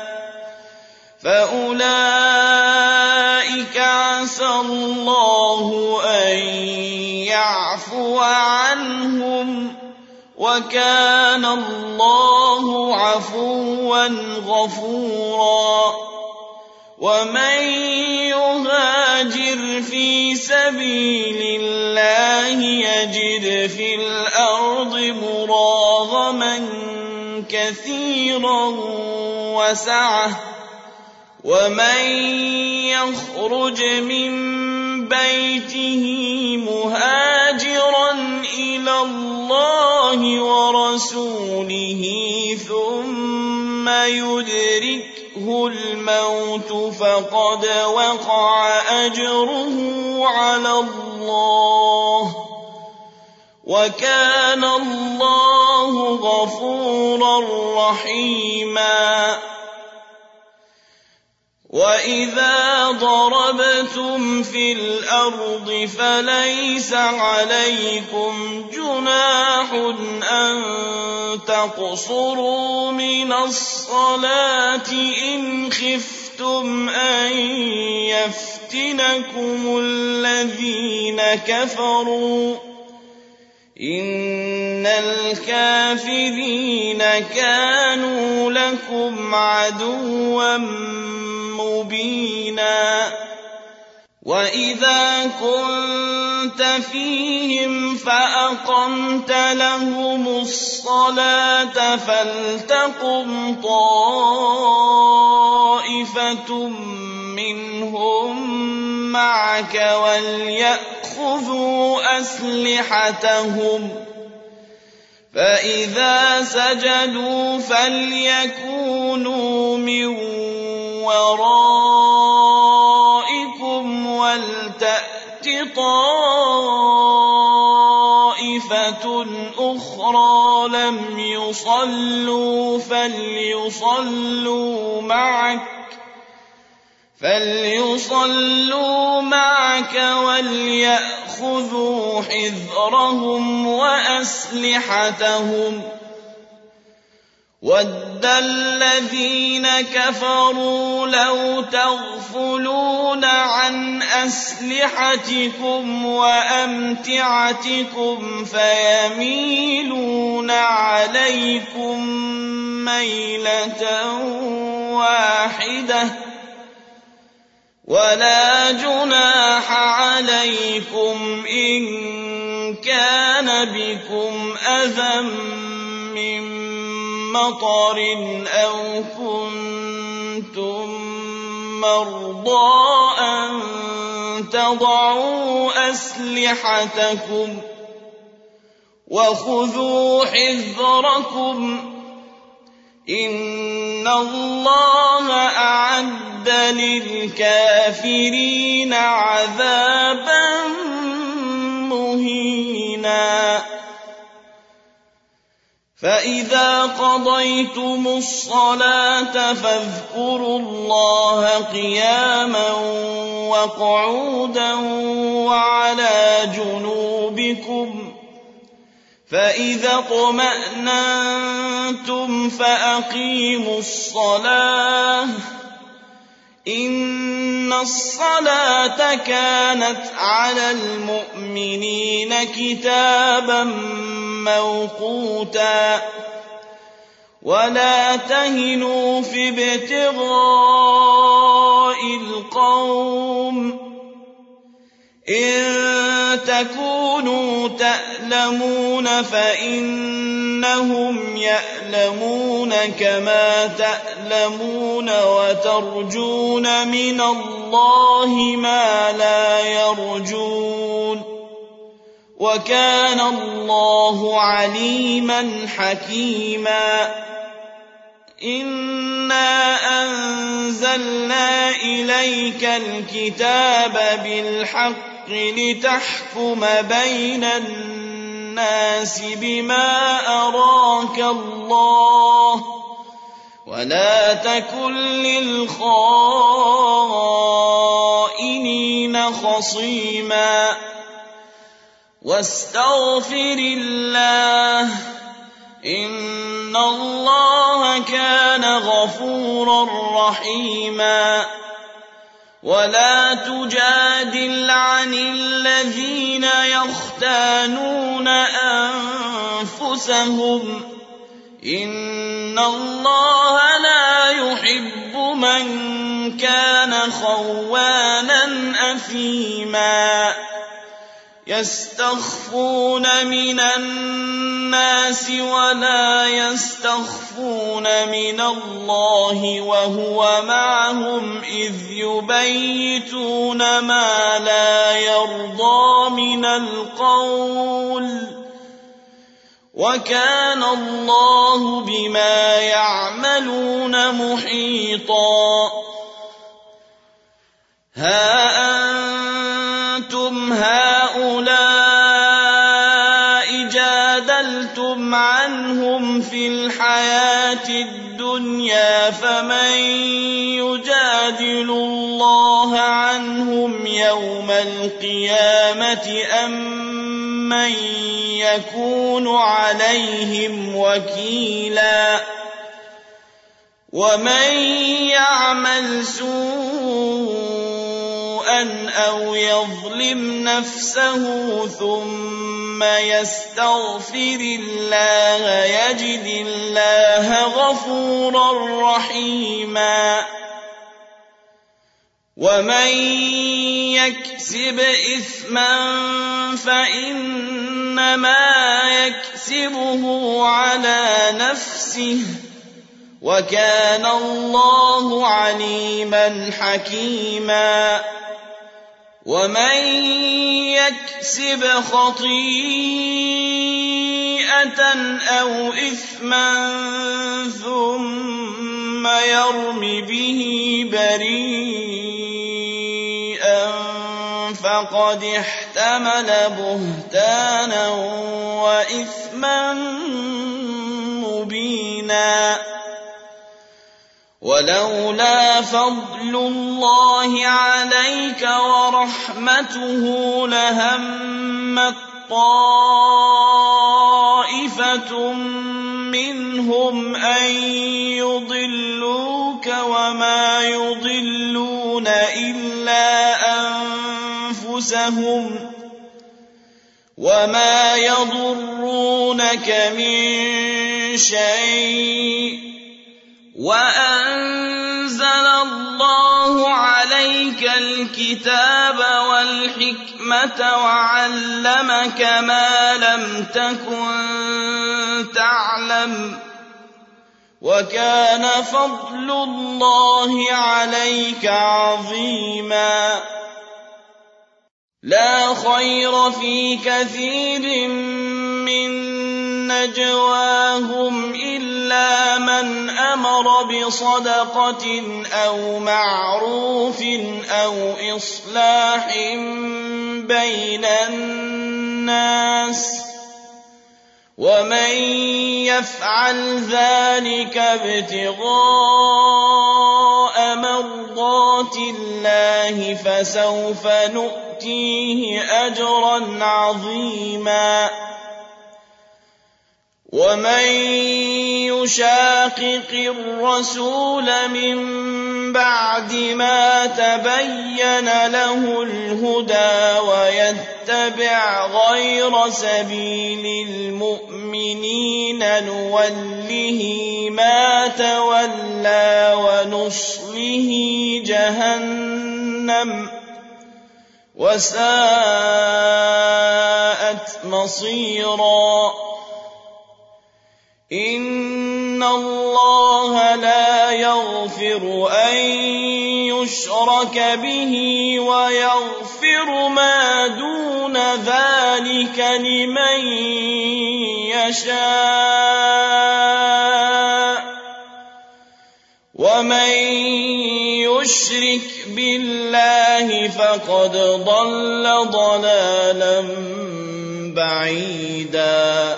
Speaker 1: فَأُولَٰئِكَ عَسَى اللَّهُ أَن يَعْفُوَ عَنْهُمْ وَكَانَ اللَّهُ عَفُوًّا غَفُورًا وَمَن يُهَاجِرْ فِي سَبِيلِ اللَّهِ يَجِدْ فِي الْأَرْضِ مُرَاغَمًا كَثِيرًا وَسَعَةً وَمَن يَخْرُجْ مِن بَيْتِهِ مُهَاجِرًا إِلَى اللَّهِ وَرَسُولِهِ ثُمَّ يُدْرِكْهُ الْمَوْتُ فَقَدْ وَقَعَ أَجْرُهُ عَلَى اللَّهِ وَكَانَ اللَّهُ غَفُورًا رَّحِيمًا وَإِذَا ضَرَبْتُمْ فِي الْأَرْضِ فَلَيْسَ عَلَيْكُمْ جُنَاحٌ أَن تَقْصُرُوا مِنَ الصَّلَاةِ إِنْ خِفْتُمْ أَن يَفْتِنَكُمُ الَّذِينَ كَفَرُوا إِنَّ الْكَافِرِينَ كَانُوا لَكُمْ عَدُوًّا مُّبِينًا وَإِذَا كُنتَ فِيهِمْ فَأَقَمْتَ لَهُمُ الصَّلَاةَ فَلْتَقُمْ طَائِفَةٌ مِّنْهُم مَّعَكَ وَلْيَأْخُذُوا أَسْلِحَتَهُمْ فَإِذَا سَجَدُوا فَلْيَكُونُوا مِن وَرَائِكُمْ وَلْتَأْتِ طَائِفَةٌ أُخْرَىٰ لَمْ يُصَلُّوا فَلْيُصَلُّوا مَعَكَ وَلْيَأْخُذُوا حِذْرَهُمْ وَأَسْلِحَتَهُمْ وَدَّ الَّذِينَ كَفَرُوا لَوْ تَغْفُلُونَ عَنْ أَسْلِحَتِكُمْ وَأَمْتِعَتِكُمْ فَيَمِيلُونَ عَلَيْكُم مَّيْلَةً وَاحِدَةً وَلَا جُنَاحَ عَلَيْكُمْ إِن كَانَ بِكُمْ أَذًى مِّن مَّطَرٍ أَوْ كُنتُم مَّرْضَىٰ أَن تَضَعُوا أَسْلِحَتَكُمْ وَخُذُوا حِذْرَكُمْ إِنَّ اللَّهَ أَعَدَّ لِلْكَافِرِينَ عَذَابًا مُّهِينًا فَإِذَا قَضَيْتُمُ الصَّلَاةَ فاذْكُرُوا اللَّهَ قِيَامًا وَقُعُودًا وَعَلَىٰ جُنُوبِكُمْ فَإِذَا اطْمَأْنَنتُمْ فَأَقِيمُوا الصَّلَاةَ إن الصلاة كانت على المؤمنين كتابا موقوتا ولا تهنوا في ابتغاء القوم إن تكونوا تألمون فإنهم يألمون كما تألمون وترجون من الله ما لا يرجون وكان الله عليما حكيما إنا أنزلنا إليك الكتاب بالحق لتحكم بين الناس بما أراك الله ولا تكن للخائنين خصيما واستغفر الله إن الله كان غفورا رحيما ولا تجادل عن الذين يختانون أنفسهم إن الله لا يحب من كان خوانا أثيما يستخفون من الناس ولا يستخفون من الله وهو معهم إذ يبيتون ما لا يرضى من القول وكان الله بما يعملون محيطا ها أنتم هؤلاء جادلتم عنهم في الحياة الدنيا فمن يجادل الله عنهم يوم القيامة أم من يكون عليهم وكيلا ومن يعمل سوءا أو يظلم نفسه ثم يستغفر الله يجد الله غفورا رحيما ومن يكسب إثما فإنما يكسبه على نفسه وكان الله عليما حكيما ومن يكسب خطيئة أو إثما ثم يرم به بريئا فقد احتمل بهتانا وإثما مبينا ولولا فضل الله عليك ورحمته لهمت طائفة منهم أن يضلوك وما يضلون إلا أنفسهم وما يضرونك من شيء وأنزل الله عليك الكتاب والحكمة وعلمك ما لم تكن تعلم وكان فضل الله عليك عظيما لا خير في كثير من نجواهم إلا من أمر بصدقة أو معروف أو إصلاح بين الناس ومن يفعل ذلك ابتغاء مرضات الله فسوف نؤتيه أجرا عظيما ومن يشاقق الرسول من بعد ما تبين له الهدى ويتبع غير سبيل المؤمنين نوله ما تولى ونصله جهنم وساءت مصيرا إن الله لا يغفر أن يشرك به ويغفر ما دون ذلك لمن يشاء ومن يشرك بالله فقد ضل ضلالا بعيدا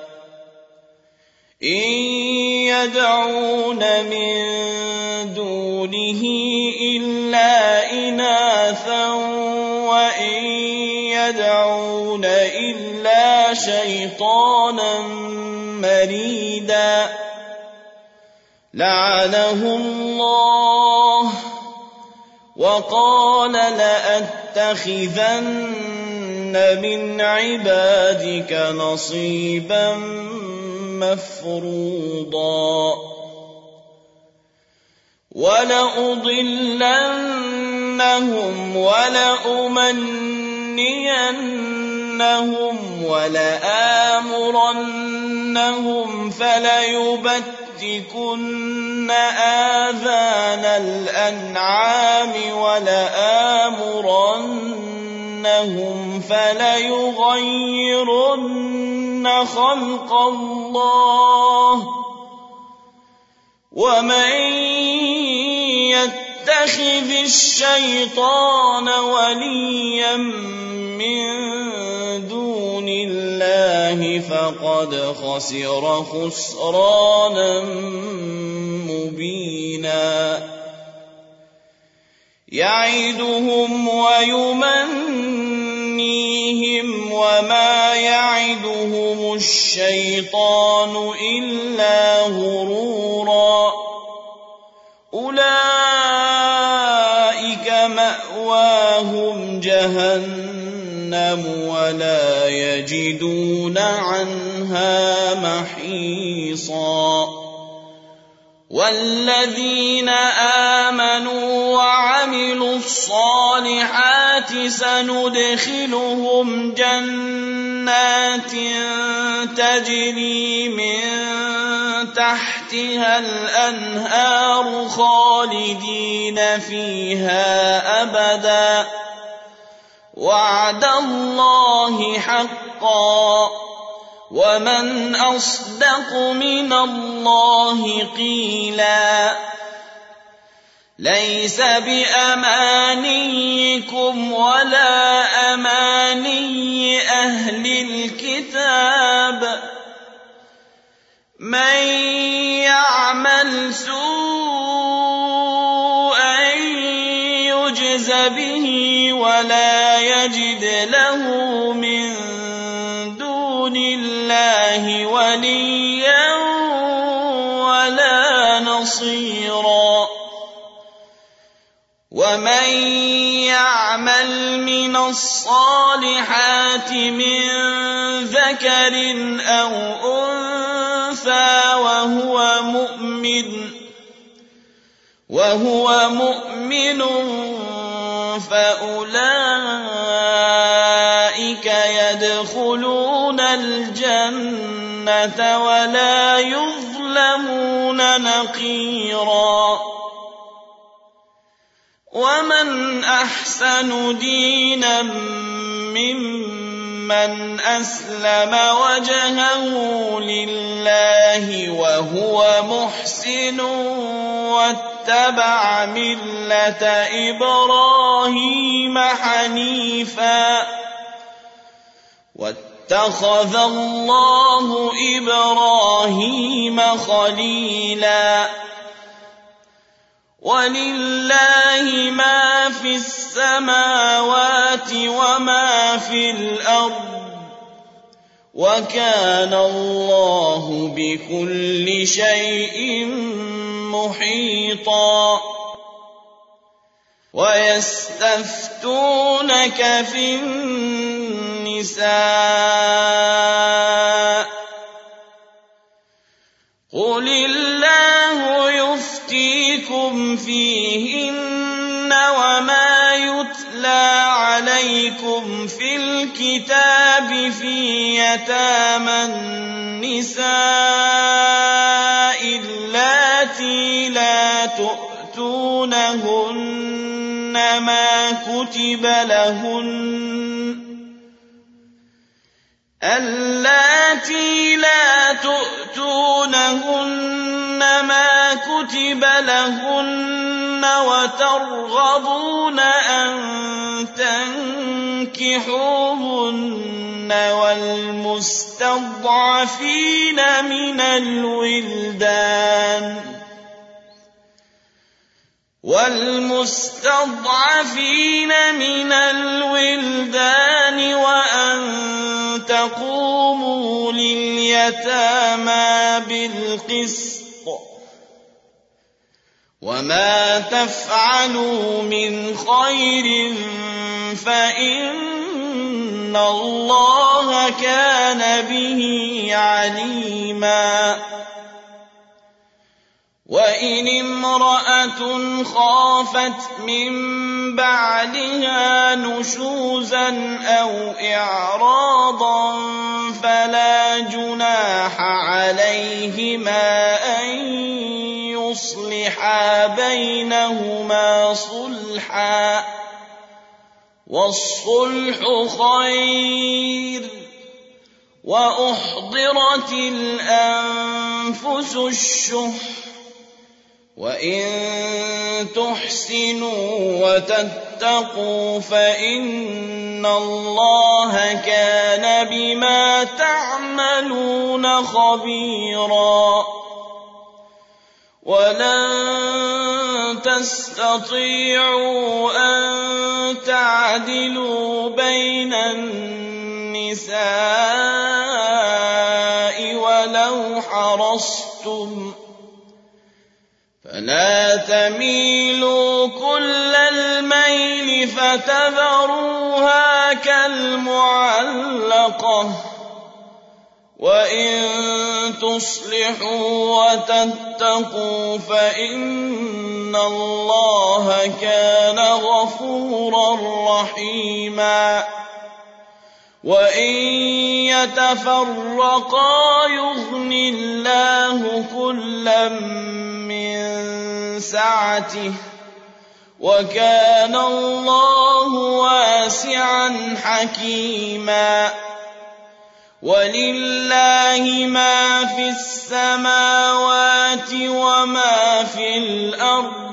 Speaker 1: إن يدعون من دونه إلا إناثا وإن يدعون إلا شيطانا مريدا لعنه الله وقال لأتخذن من عبادك نصيبا مفروضا ولأضلنهم ولأمنينهم ولآمرنهم فليبتكن آذان الأنعام ولآمرنهم فليغيرن خلق الله ومن يتخذ الشيطان وليا من دون الله فقد خسر خسرانا مبينا يعدهم ويمنيهم وما يعدهم الشيطان إلا غرورا أولئك مأواهم جهنم ولا يجدون عنها محيصا والذين آمنوا وعملوا الصالحات سندخلهم جنات تجري من تحتها الأنهار خالدين فيها أبدا وعد الله حقا ومن أصدق من الله قيلا ليس بأمانيكم ولا أماني أهل الكتاب من يعمل سوءا يجز به ولا يجد له من دون الله وليا ولا نصيرا ومن يعمل من الصالحات من ذكر أو أنثى وهو مؤمن فأولئك يدخلون الجنة ولا يظلمون نقيرا ومن أحسن دينا ممن أسلم وجهه لله وهو محسن واتبع ملة إبراهيم حنيفا واتخذ الله إبراهيم خليلا ولله ما في السماوات وما في الأرض وكان الله بكل شيء محيطا ويستفتونك في النساء قل الله يفتيكم فيهن وما يتلى عليكم في الكتاب في يتامى النساء اللاتي لا تؤتونهن ما كتب لهن وترغبون أن تنكحوهن والمستضعفين من الولدان وأن تقوموا لليتامى بالقسط وما تفعلوا من خير فإن الله كان به عليما وإن امرأة خافت من بعلها نشوزا أو إعراضا فلا جناح عليهما أن يصلحا بينهما صلحا والصلح خير وأحضرت الأنفس الشح وإن تحسنوا وتتقوا فإن الله كان بما تعملون خبيرا ولن تستطيعوا أن تعدلوا بين النساء ولو حرصتم فلا تميلوا كل الميل فتذروها كالمعلقة وإن تصلحوا وتتقوا فإن الله كان غفورا رحيما وإن يتفرقا يغن الله كلا من سعته وكان الله واسعا حكيما ولله ما في السماوات وما في الأرض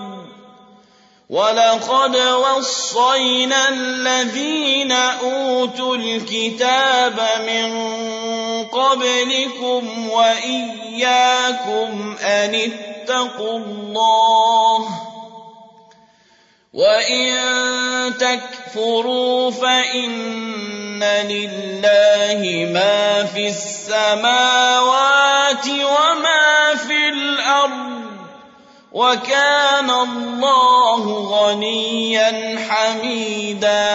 Speaker 1: ولقد وصينا الذين أوتوا الكتاب من قبلكم وإياكم أن اتقوا الله وإن تكفروا فإن لله ما في السماوات وما في الأرض وكان الله غنيا حميدا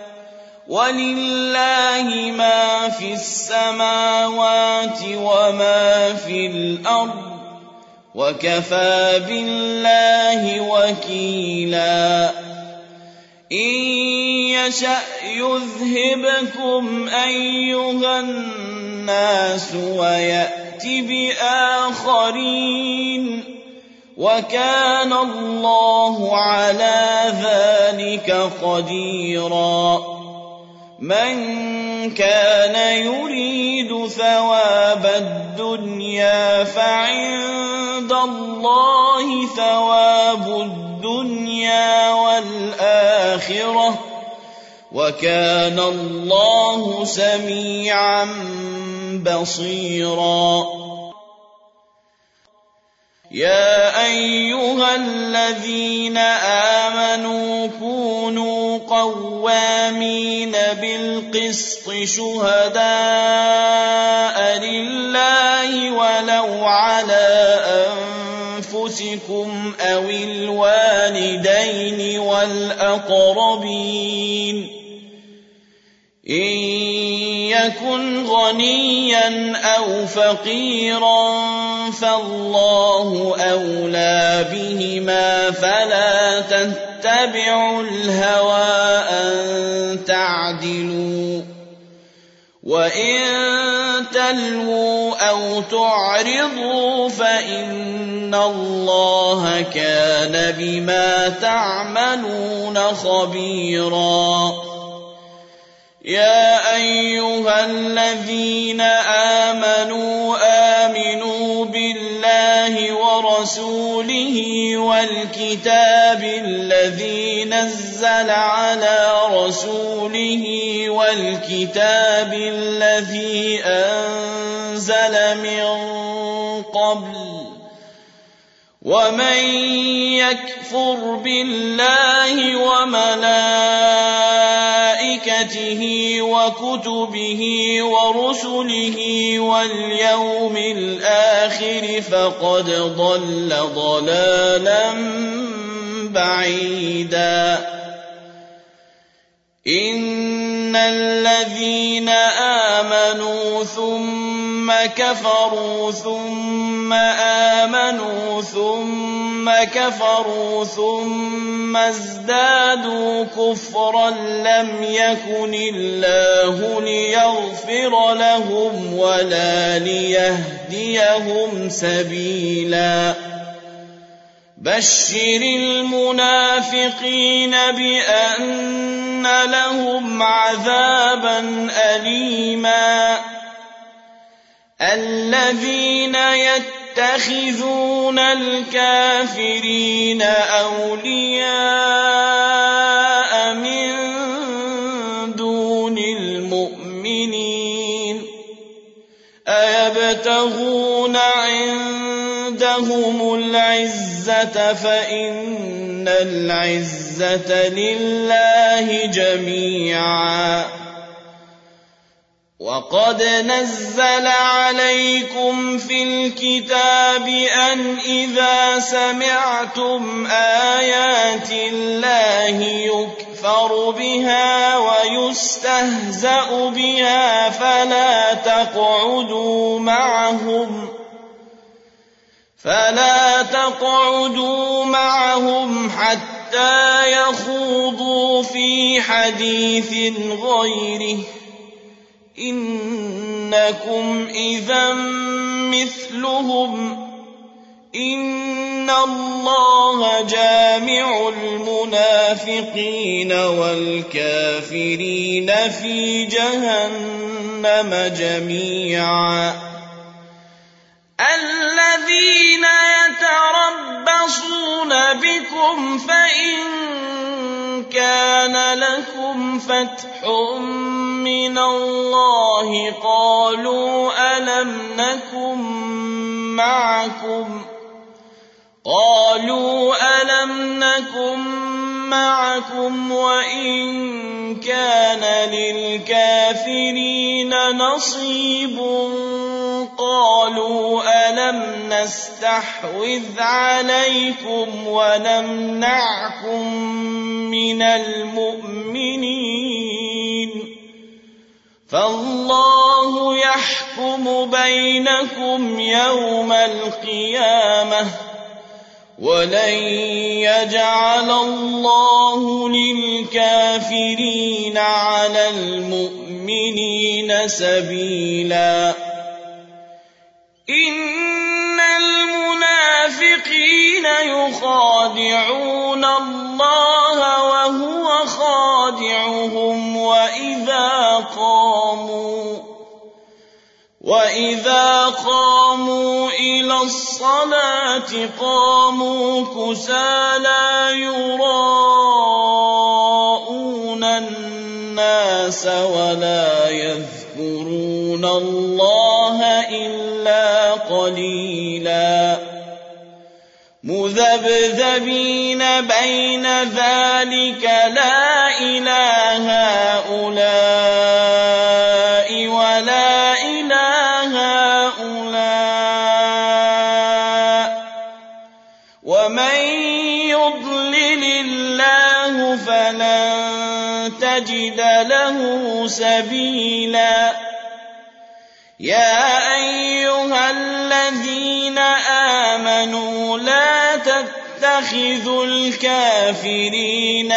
Speaker 1: ولله ما في السماوات وما في الأرض وكفى بالله وكيلا إن يشأ يذهبكم أيها الناس ويأت بآخرين وكان الله على ذلك قديرا من كان يريد ثواب الدنيا فعند الله ثواب الدنيا والآخرة وكان الله سميعا بصيرا يا أيها الذين آمنوا كونوا قوامين بالقسط شهداء لله ولو على أنفسكم أو الوالدين والأقربين إن يكن غنيا أو فقيرا فالله أولى بهما فلا تتبعوا الهوى أن تعدلوا وإن تلووا أو تعرضوا فإن الله كان بما تعملون خبيرا يا أيها الذين آمنوا بالله ورسوله والكتاب الذي نزل على رسوله والكتاب الذي أنزل من قبل ومن يكفر بالله وملائكته وكتبه ورسله واليوم الآخر فقد ضل ضلالا بعيدا إن الذين آمنوا ثم كفروا ثم آمنوا ثم كفروا ثم ازدادوا كفرا لم يكن الله ليغفر لهم ولا ليهديهم سبيلا بشر المنافقين بأن لهم عذابا أليما الذين يتخذون الكافرين أولياء من دون المؤمنين أيبتغون عندهم العزة فإن العزة لله جميعا وقد نزل عليكم في الكتاب أن إذا سمعتم آيات الله يكفر بها ويستهزأ بها فلا تقعدوا معهم حتى يخوضوا في حديث غيره إنكم إذا مثلهم إن الله جامع المنافقين والكافرين في جهنم جميعا الذين يتربصون بكم فإن كان لكم فتح من الله قالوا ألم نكن معكم وإن كان للكافرين نصيب قالوا ألم نستحوذ عليكم ونمنعكم من المؤمنين فالله يحكم بينكم يوم القيامة ولن يجعل الله للكافرين على المؤمنين سبيلا إن المنافقين يخادعون الله وهو خادعهم وإذا قاموا إلى الصلاة قاموا كسالى يراءون الناس ولا يذكرون الله إلا قليلا مذبذبين بين ذلك لا إله هؤلاء ولا إله هؤلاء له سبيلا يا أيها الذين آمنوا لا تتخذوا الكافرين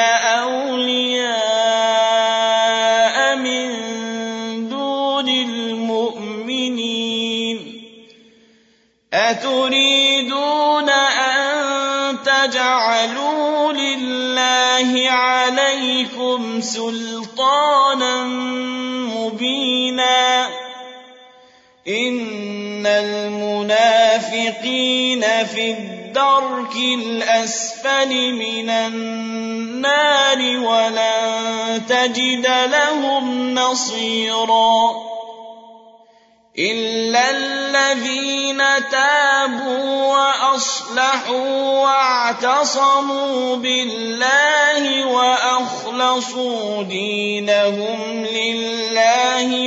Speaker 1: أولياء من دون المؤمنين أتريدون أن تجعلوا لله عليكم سلطانا مبينا إن المنافقين في الدرك الأسفل من النار ولن تجد لهم نصيرا إلا الذين تابوا وأصلحوا واعتصموا بالله وأخلصوا دينهم لله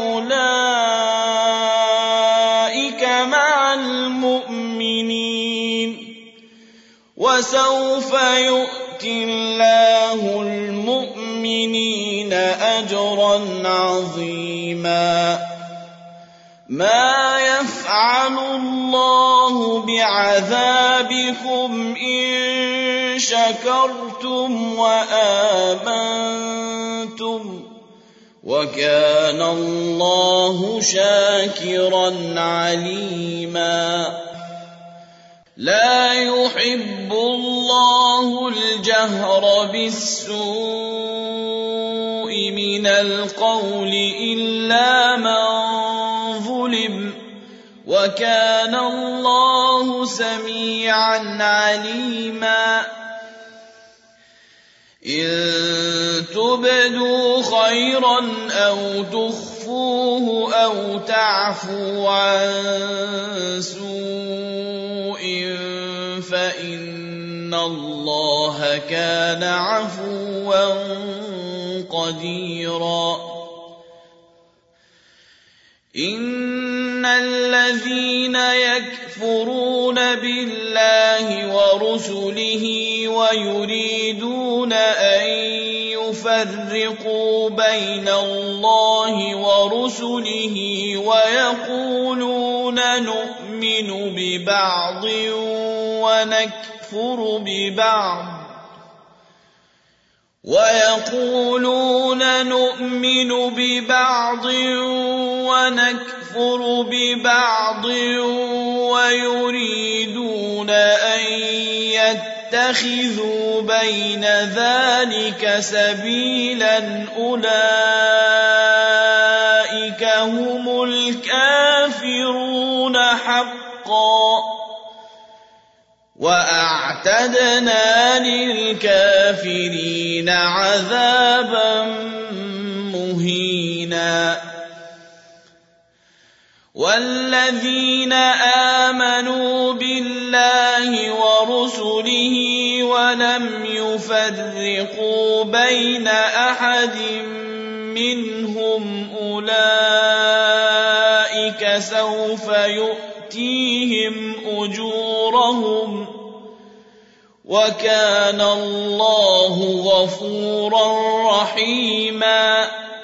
Speaker 1: فأولئك مع المؤمنين وسوف يؤتي الله المؤمنين أجرا عظيما ما يفعل الله بعذابكم إن شكرتم وآمنتم وكان الله شاكرا عليما لا يحب الله الجهر بالسوء من القول إلا من ظلم وكان الله سميعا عليما إن تبدوا خيرا أو تخفوه أو تعفوا عن سوء فإن الله كان عفوا قديرا إن الذين يكفرون بالله ورسله ويريدون أن يفرقوا بين الله ورسله ويقولون نؤمن ببعض ونكفر ببعض ويريدون أن يتخذوا بين ذلك سبيلا أولئك هم الكافرون حقا وأعتدنا للكافرين عذابا مهينا والذين آمنوا بالله ورسله ولم يفرقوا بين أحد منهم أولئك سوف يؤتيهم أجورهم وكان الله غفورا رحيما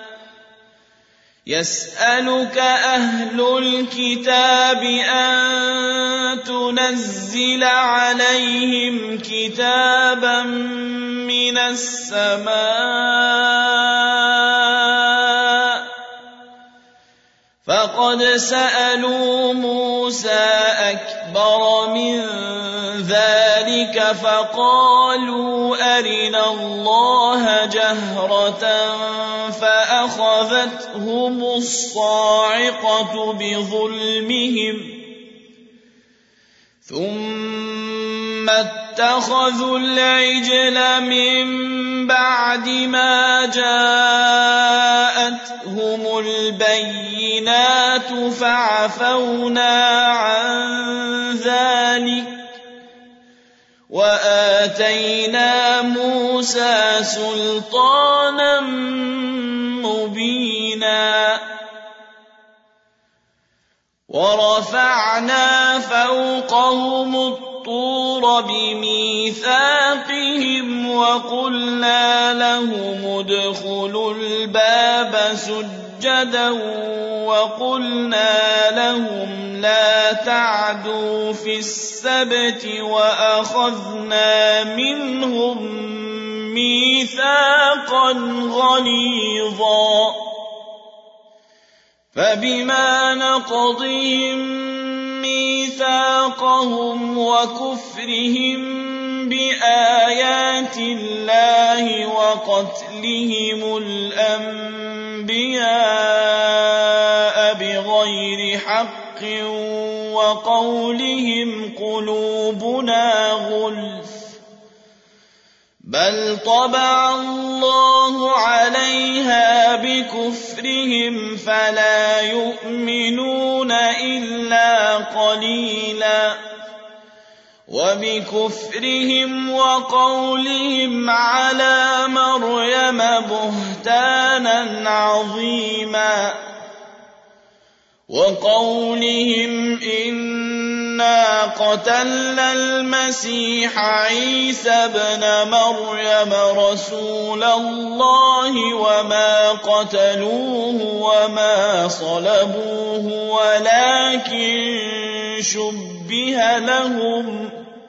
Speaker 1: يسألك أهل الكتاب أن تنزل عليهم كتابا من السماء فقد سألوا موسى أكبر من ذلك فقالوا أرنا الله جهرة فأخذتهم الصاعقة بظلمهم ثم اتخذوا العجل من بعد ما جاءتهم البينات فعفونا عن ذلك وآتينا موسى سلطانا مبينا ورفعنا فوقهم الطور بميثاقهم وقلنا لهم ادخلوا الباب سجدا وقلنا لهم لا تعدوا في السبت وأخذنا منهم ميثاقا غليظا فبما نقضهم ميثاقهم وكفرهم بآيات الله وقتلهم الأنبياء بغير حق وقولهم قلوبنا غلف بل طبع الله عليها بكفرهم فلا يؤمنون إلا قليلا وبكفرهم وقولهم على مريم بهتانا عظيما وقولهم إنا قتلنا المسيح عيسى ابن مريم رسول الله وما قتلوه وما صلبوه ولكن شبه لهم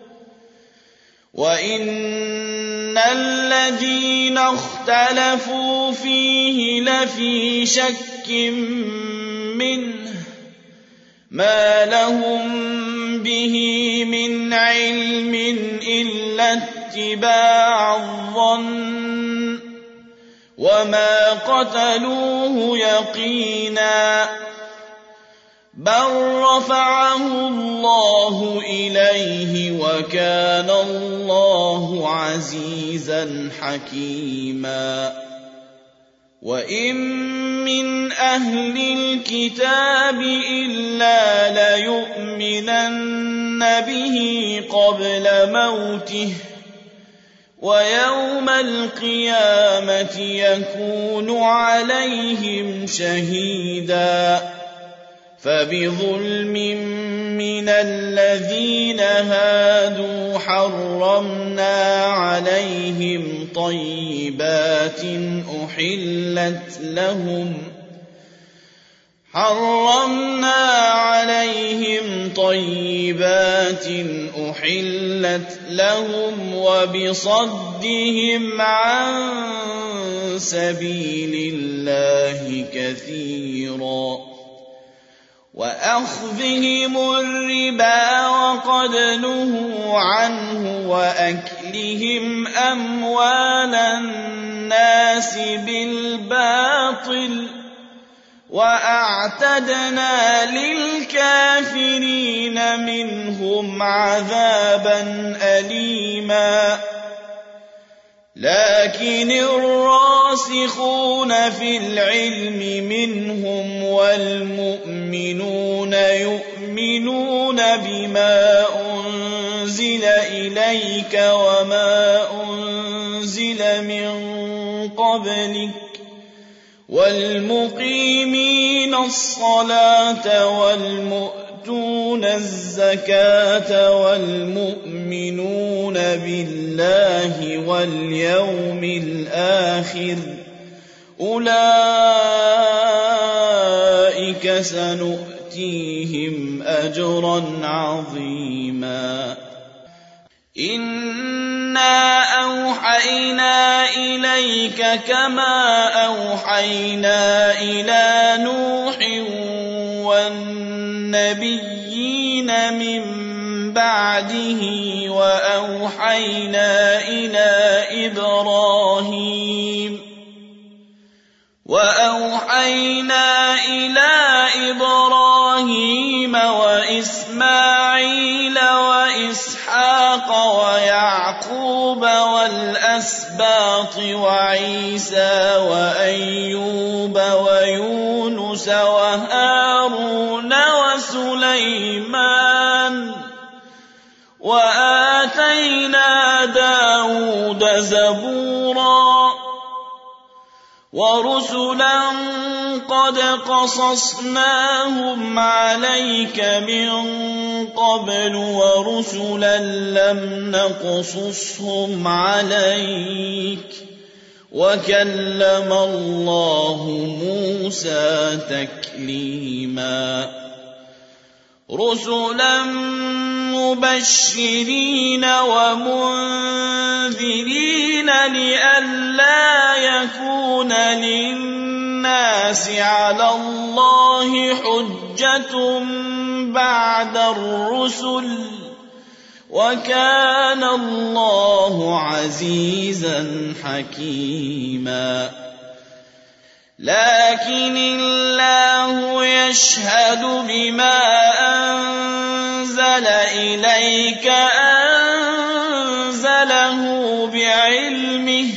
Speaker 1: وإن الذين اختلفوا فيه لفي شك منه ما لهم به من علم إلا اتباع الظن وما قتلوه يقينا بل رفعه الله إليه وكان الله عزيزا حكيما وإن من أهل الكتاب إلا ليؤمنن به قبل موته ويوم القيامة يكون عليهم شهيدا فبظلم من الذين هادوا حرمنا عليهم طيبات أحلت لهم وبصدهم عن سبيل الله كثيرا وأخذهم الربا وقد نهوا عنه وأكلهم أموال الناس بالباطل وأعتدنا للكافرين منهم عذابا أليما لكن الراسخون في العلم منهم والمؤمنون يؤمنون بما أنزل إليك وما أنزل من قبلك والمقيمين الصلاة والمؤتون الزكاة والمؤمنون بالله واليوم الآخر أولئك سنؤتيهم أجرا عظيما إنا أوحينا إليك كما أوحينا إلى نوح والنبيين من بعده وأوحينا إلى إبراهيم وإسماعيل وإسحاق ويعقوب والأسباط وعيسى وأيوب ويونس وهارون وسليمان وآتينا داود زبورا وَرُسُلًا قَدْ قَصَصْنَاهُمْ عَلَيْكَ مِن قَبْلُ وَرُسُلًا لَّمْ نَقْصُصْهُمْ عَلَيْكَ ۚ وَكَلَّمَ اللَّهُ مُوسَىٰ تَكْلِيمًا رُسُلًا مُّبَشِّرِينَ وَمُنذِرِينَ لِئَلَّا يَكُونَ لِلنَّاسِ عَلَى اللَّهِ حُجَّةٌ بَعْدَ الرُّسُلِ ۚ وَكَانَ اللَّهُ عَزِيزًا حَكِيمًا لكن الله يشهد بما أنزل إليك أنزله بعلمه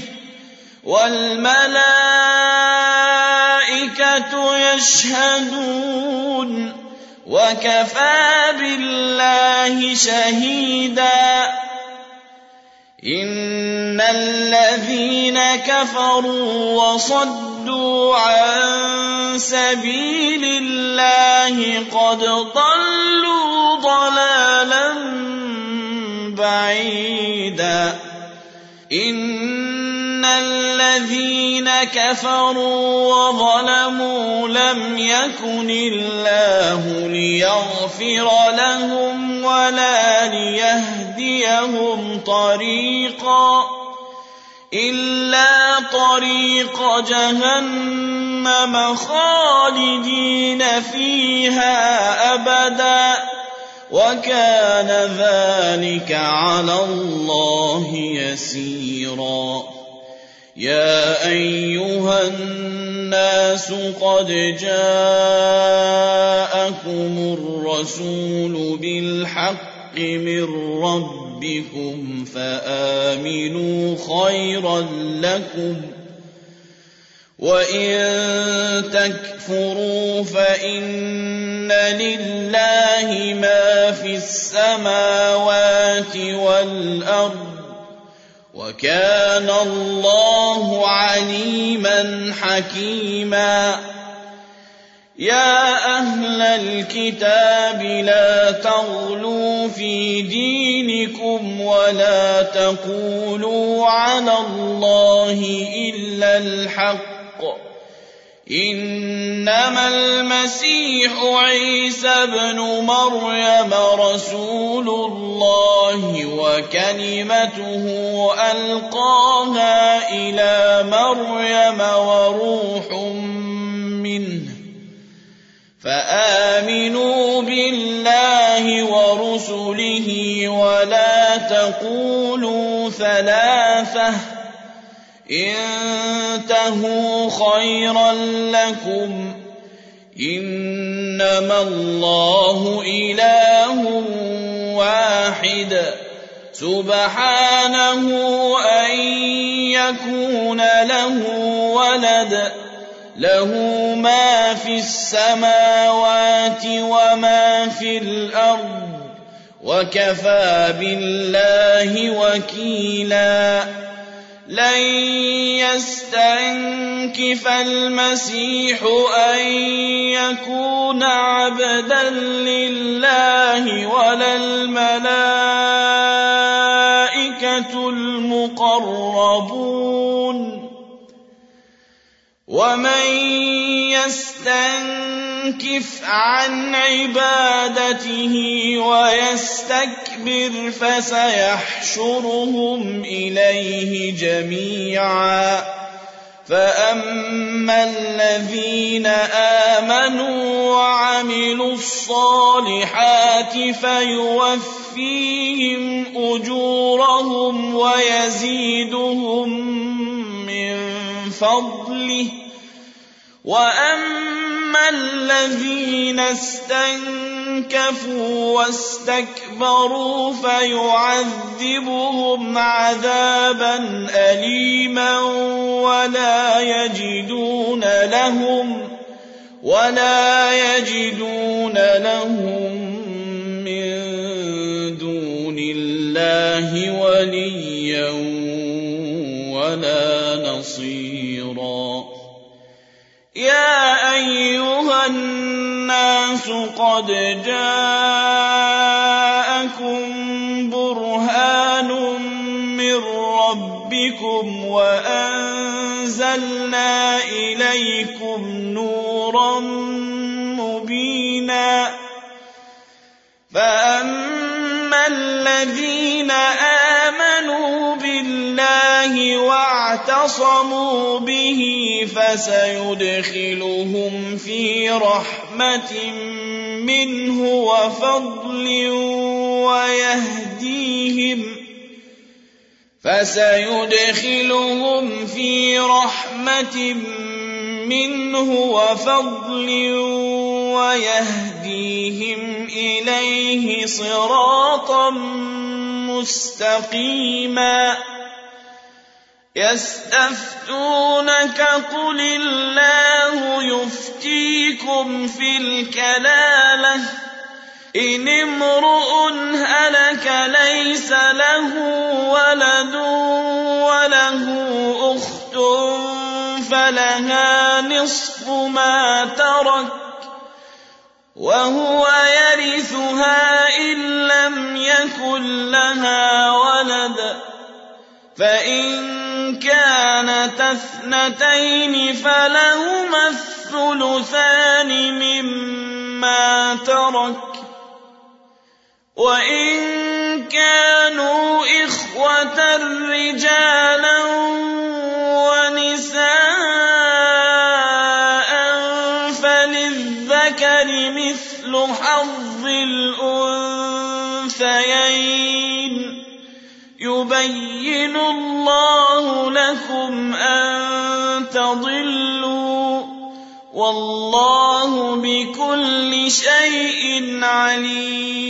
Speaker 1: والملائكة يشهدون وكفى بالله شهيدا إن الذين كفروا وصدوا عن سبيل الله قد ضلوا ضلالا بعيدا إن الذين كفروا وظلموا لم يكن الله ليغفر لهم ولا ليهديهم طريقا إلا طريق جهنم خالدين فيها أبدا وكان ذلك على الله يسيرا يا أيها الناس قد جاءكم الرسول بالحق من ربكم فآمنوا خيرا لكم وإن تكفروا فإن لله ما في السماوات والأرض وكان الله عليما حكيما يا أهل الكتاب لا تغلوا في دينكم ولا تقولوا على الله إلا الحق إنما المسيح عيسى ابن مريم رسول الله وكلمته ألقاها إلى مريم وروح منه فآمنوا بالله ورسله ولا تقولوا ثلاثة انتهوا خيرا لكم إنما الله إله واحد سبحانه أن يكون له ولد له ما في السماوات وما في الأرض وكفى بالله وكيلا لن يستنكف المسيح أن يكون عبدا لله ولا الملائكة المقربون ومن يستنكف عن عبادته ويستكبر فسيحشرهم إليه جميعا فأما الذين آمنوا وعملوا الصالحات فيوفيهم أجورهم ويزيدهم من فضله وأما الذين استنكفوا واستكبروا فيعذبهم عذابا أليما ولا يجدون لهم من دون الله وليا ولا نصيرا الناس قد جاءكم برهان من ربكم وأنزلنا إليكم نورا مبينا فأما الذين آمنوا بالله واعتصموا به فسيدخلهم في رحمة منه وفضل ويهديهم إليه صراطا مستقيما يستفتونك قل الله يفتيكم في الكلالة إن امرؤ هلك ليس له ولد وله أخت فلها نصف ما ترك وهو يرثها إن لم يكن لها ولد فإن كانت اثنتين فلهما الثلثان مما ترك وإن كانوا إخوة رجالا ونساء فللذكر مثل حظ الأنثيين يبين الله لكم أن تضلوا والله بكل شيء عليم